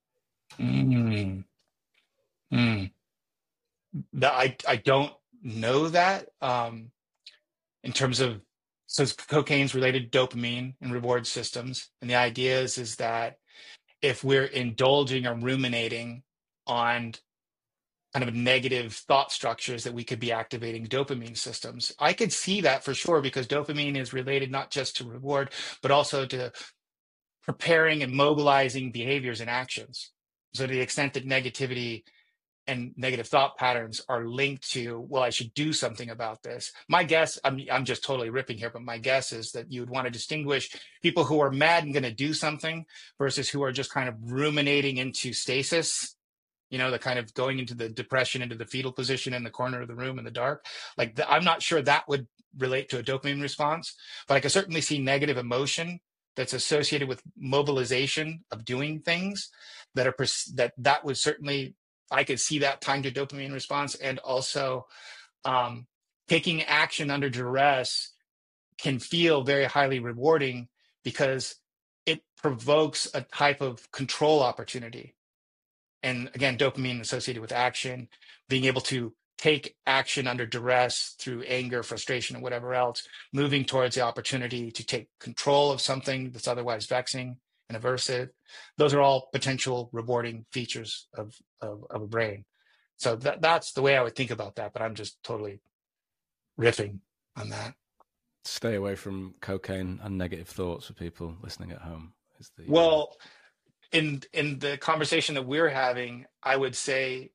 Speaker 2: Mm. Mm. The, I, I don't know that um, in terms of, so cocaine's related to dopamine and reward systems. And the idea is, is that if we're indulging or ruminating on kind of negative thought structures, that we could be activating dopamine systems. I could see that for sure, because dopamine is related not just to reward, but also to preparing and mobilizing behaviors and actions. So to the extent that negativity and negative thought patterns are linked to, well, I should do something about this. My guess, I'm, I'm just totally ripping here, but my guess is that you would want to distinguish people who are mad and going to do something versus who are just kind of ruminating into stasis. You know, the kind of going into the depression, into the fetal position in the corner of the room in the dark. Like, the, I'm not sure that would relate to a dopamine response, but I can certainly see negative emotion that's associated with mobilization of doing things that are, that that would certainly, I could see that timed to dopamine response. And also um, taking action under duress can feel very highly rewarding because it provokes a type of control opportunity. And again, dopamine associated with action, being able to take action under duress through anger, frustration, or whatever else, moving towards the opportunity to take control of something that's otherwise vexing and aversive. Those are all potential rewarding features of, of, of a brain. So that, that's the way I would think about that, but I'm just totally riffing on that.
Speaker 1: Stay away from cocaine and negative thoughts for people listening at home. Is the,
Speaker 2: well, uh... In in the conversation that we're having, I would say,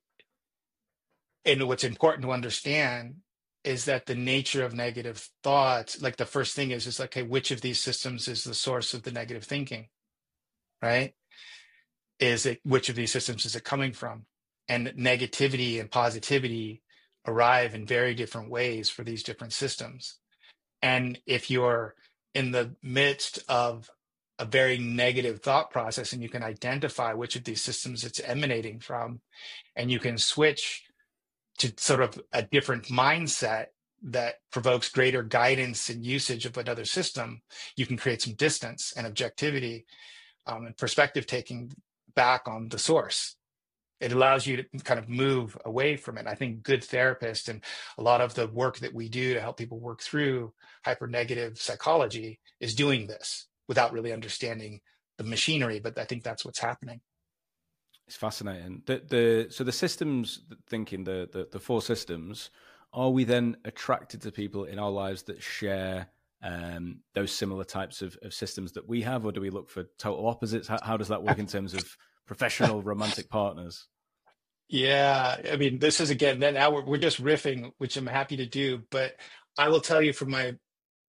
Speaker 2: and what's important to understand is that the nature of negative thoughts, like the first thing is, is like, okay, which of these systems is the source of the negative thinking, right? Is it, which of these systems is it coming from? And negativity and positivity arrive in very different ways for these different systems. And if you're in the midst of a very negative thought process and you can identify which of these systems it's emanating from, and you can switch to sort of a different mindset that provokes greater guidance and usage of another system, you can create some distance and objectivity um, and perspective taking back on the source. It allows you to kind of move away from it. I think good therapists and a lot of the work that we do to help people work through hypernegative psychology is doing this without really understanding the machinery. But I think that's what's happening.
Speaker 1: It's fascinating. The, the so the systems thinking, the, the the four systems, are we then attracted to people in our lives that share um, those similar types of, of systems that we have, or do we look for total opposites? How, how does that work in terms of professional romantic partners?
Speaker 2: Yeah, I mean, this is again, then now we're, we're just riffing, which I'm happy to do. But I will tell you from my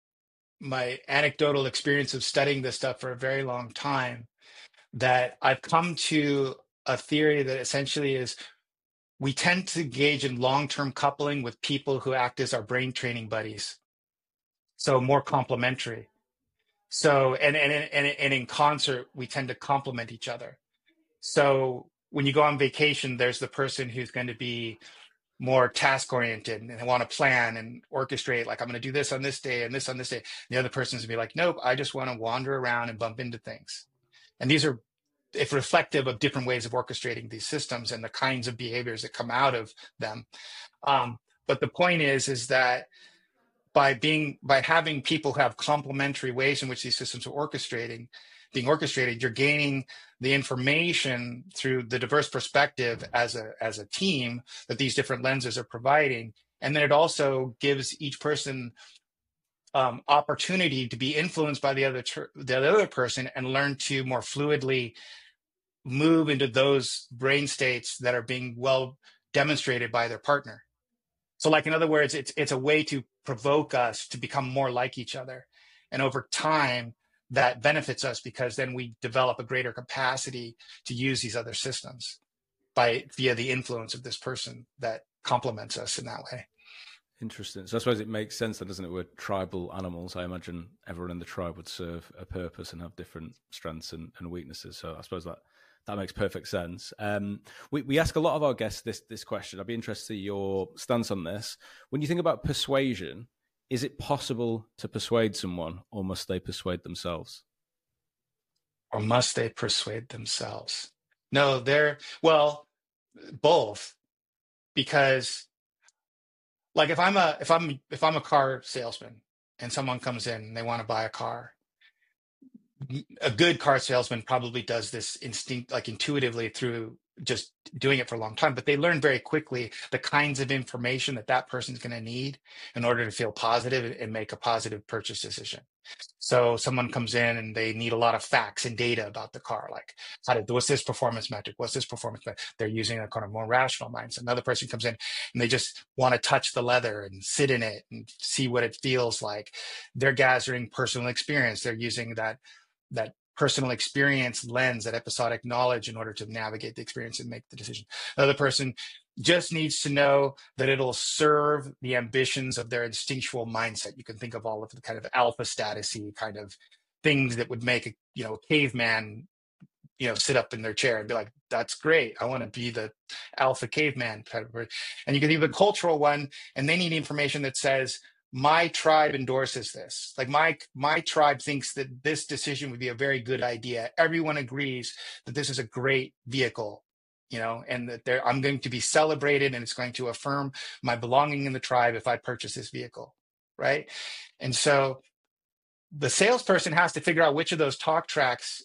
Speaker 2: my anecdotal experience of studying this stuff for a very long time, that I've come to a theory that essentially is we tend to engage in long-term coupling with people who act as our brain training buddies. So more complementary. So, and, and, and, and in concert, we tend to complement each other. So when you go on vacation, there's the person who's going to be more task oriented and want to plan and orchestrate, like, I'm going to do this on this day and this on this day. And the other person's going to be like, nope, I just want to wander around and bump into things. And these are if reflective of different ways of orchestrating these systems and the kinds of behaviors that come out of them. Um, but the point is, is that by being, by having people who have complementary ways in which these systems are orchestrating, being orchestrated, you're gaining the information through the diverse perspective as a, as a team that these different lenses are providing. And then it also gives each person um, opportunity to be influenced by the other, ter- the other person and learn to more fluidly move into those brain states that are being well demonstrated by their partner. So like, in other words, it's, it's a way to provoke us to become more like each other. And over time, that benefits us because then we develop a greater capacity to use these other systems by via the influence of this person that complements us in that way.
Speaker 1: Interesting. So I suppose it makes sense then, doesn't it? We're tribal animals. I imagine everyone in the tribe would serve a purpose and have different strengths and, and weaknesses. So I suppose that that makes perfect sense. Um, we, we ask a lot of our guests this this question. I'd be interested to see your stance on this. When you think about persuasion, is it possible to persuade someone, or must they persuade themselves?
Speaker 2: Or must they persuade themselves? No, they're, well, both. Because like if I'm a if I'm if I'm a car salesman and someone comes in and they want to buy a car, a good car salesman probably does this instinct, like intuitively through just doing it for a long time, but they learn very quickly the kinds of information that that person's going to need in order to feel positive and make a positive purchase decision. So someone comes in and they need a lot of facts and data about the car, like how did, what's this performance metric? What's this performance metric? They're using a kind of more rational mindset. Another person comes in and they just want to touch the leather and sit in it and see what it feels like. They're gathering personal experience. They're using that that personal experience lens, that episodic knowledge in order to navigate the experience and make the decision. Another person just needs to know that it'll serve the ambitions of their instinctual mindset. You can think of all of the kind of alpha status-y kind of things that would make a, you know, caveman, you know, sit up in their chair and be like, that's great. I want to be the alpha caveman kind of person. And you can think of the cultural one, and they need information that says, my tribe endorses this. Like my my tribe thinks that this decision would be a very good idea. Everyone agrees that this is a great vehicle, you know, and that there I'm going to be celebrated, and it's going to affirm my belonging in the tribe if I purchase this vehicle, right? And so the salesperson has to figure out which of those talk tracks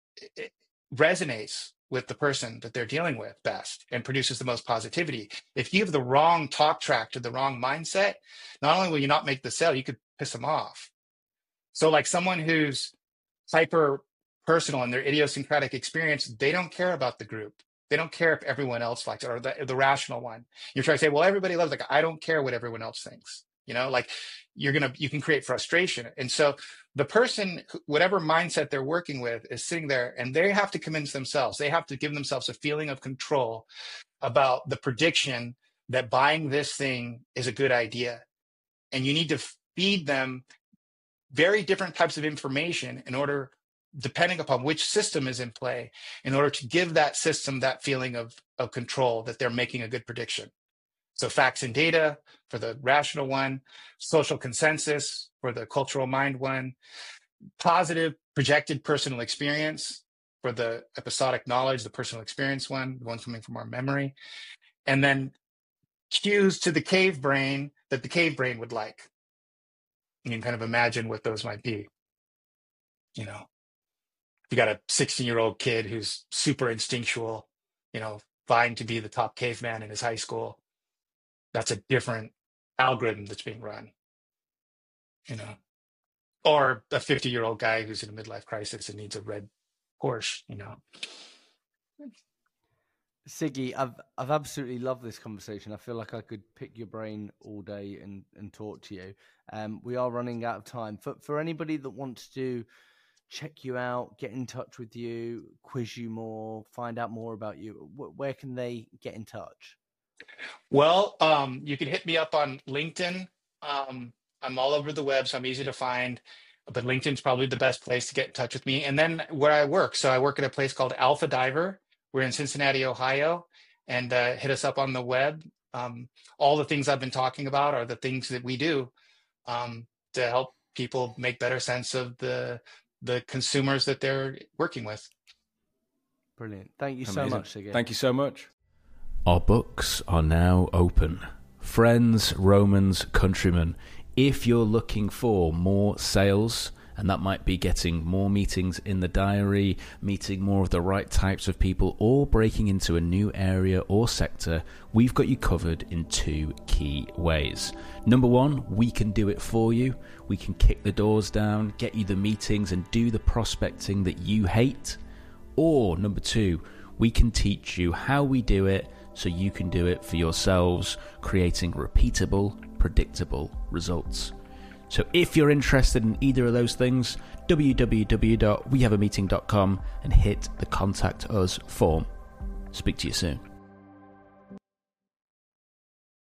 Speaker 2: resonates with the person that they're dealing with best and produces the most positivity. If you have the wrong talk track to the wrong mindset, not only will you not make the sale, you could piss them off. So like someone who's hyper personal in their idiosyncratic experience, they don't care about the group. They don't care if everyone else likes it, or the, the rational one. You're trying to say, well, everybody loves it. Like, I don't care what everyone else thinks. You know, like you're going to, you can create frustration. And so the person, whatever mindset they're working with, is sitting there and they have to convince themselves. They have to give themselves a feeling of control about the prediction that buying this thing is a good idea. And you need to feed them very different types of information in order, depending upon which system is in play, in order to give that system that feeling of, of control that they're making a good prediction. So facts and data for the rational one, social consensus for the cultural mind one, positive projected personal experience for the episodic knowledge, the personal experience one, the ones coming from our memory, and then cues to the cave brain that the cave brain would like. You can kind of imagine what those might be. You know, you got a sixteen-year-old kid who's super instinctual, you know, vying to be the top caveman in his high school. That's a different algorithm that's being run, you know. Or a fifty-year-old guy who's in a midlife crisis and needs a red Porsche, you know.
Speaker 3: Siggy, I've I've absolutely loved this conversation. I feel like I could pick your brain all day and, and talk to you. Um, we are running out of time. For for anybody that wants to check you out, get in touch with you, quiz you more, find out more about you, wh- where can they get in touch?
Speaker 2: Well, um, you can hit me up on LinkedIn. Um, I'm all over the web, so I'm easy to find. But LinkedIn's probably the best place to get in touch with me. And then where I work. So I work at a place called Alpha Diver. We're in Cincinnati, Ohio, and uh, hit us up on the web. Um, all the things I've been talking about are the things that we do um, to help people make better sense of the the consumers that they're working with.
Speaker 3: Brilliant. Thank you
Speaker 1: Amazing.
Speaker 3: so much, Siggy.
Speaker 1: Thank you so much. Our books are now open. Friends, Romans, countrymen, if you're looking for more sales, and that might be getting more meetings in the diary, meeting more of the right types of people, or breaking into a new area or sector, we've got you covered in two key ways. Number one, we can do it for you. We can kick the doors down, get you the meetings, and do the prospecting that you hate. Or number two, we can teach you how we do it so you can do it for yourselves, creating repeatable, predictable results. So if you're interested in either of those things, w w w dot we have a meeting dot com and hit the contact us form. Speak to you soon.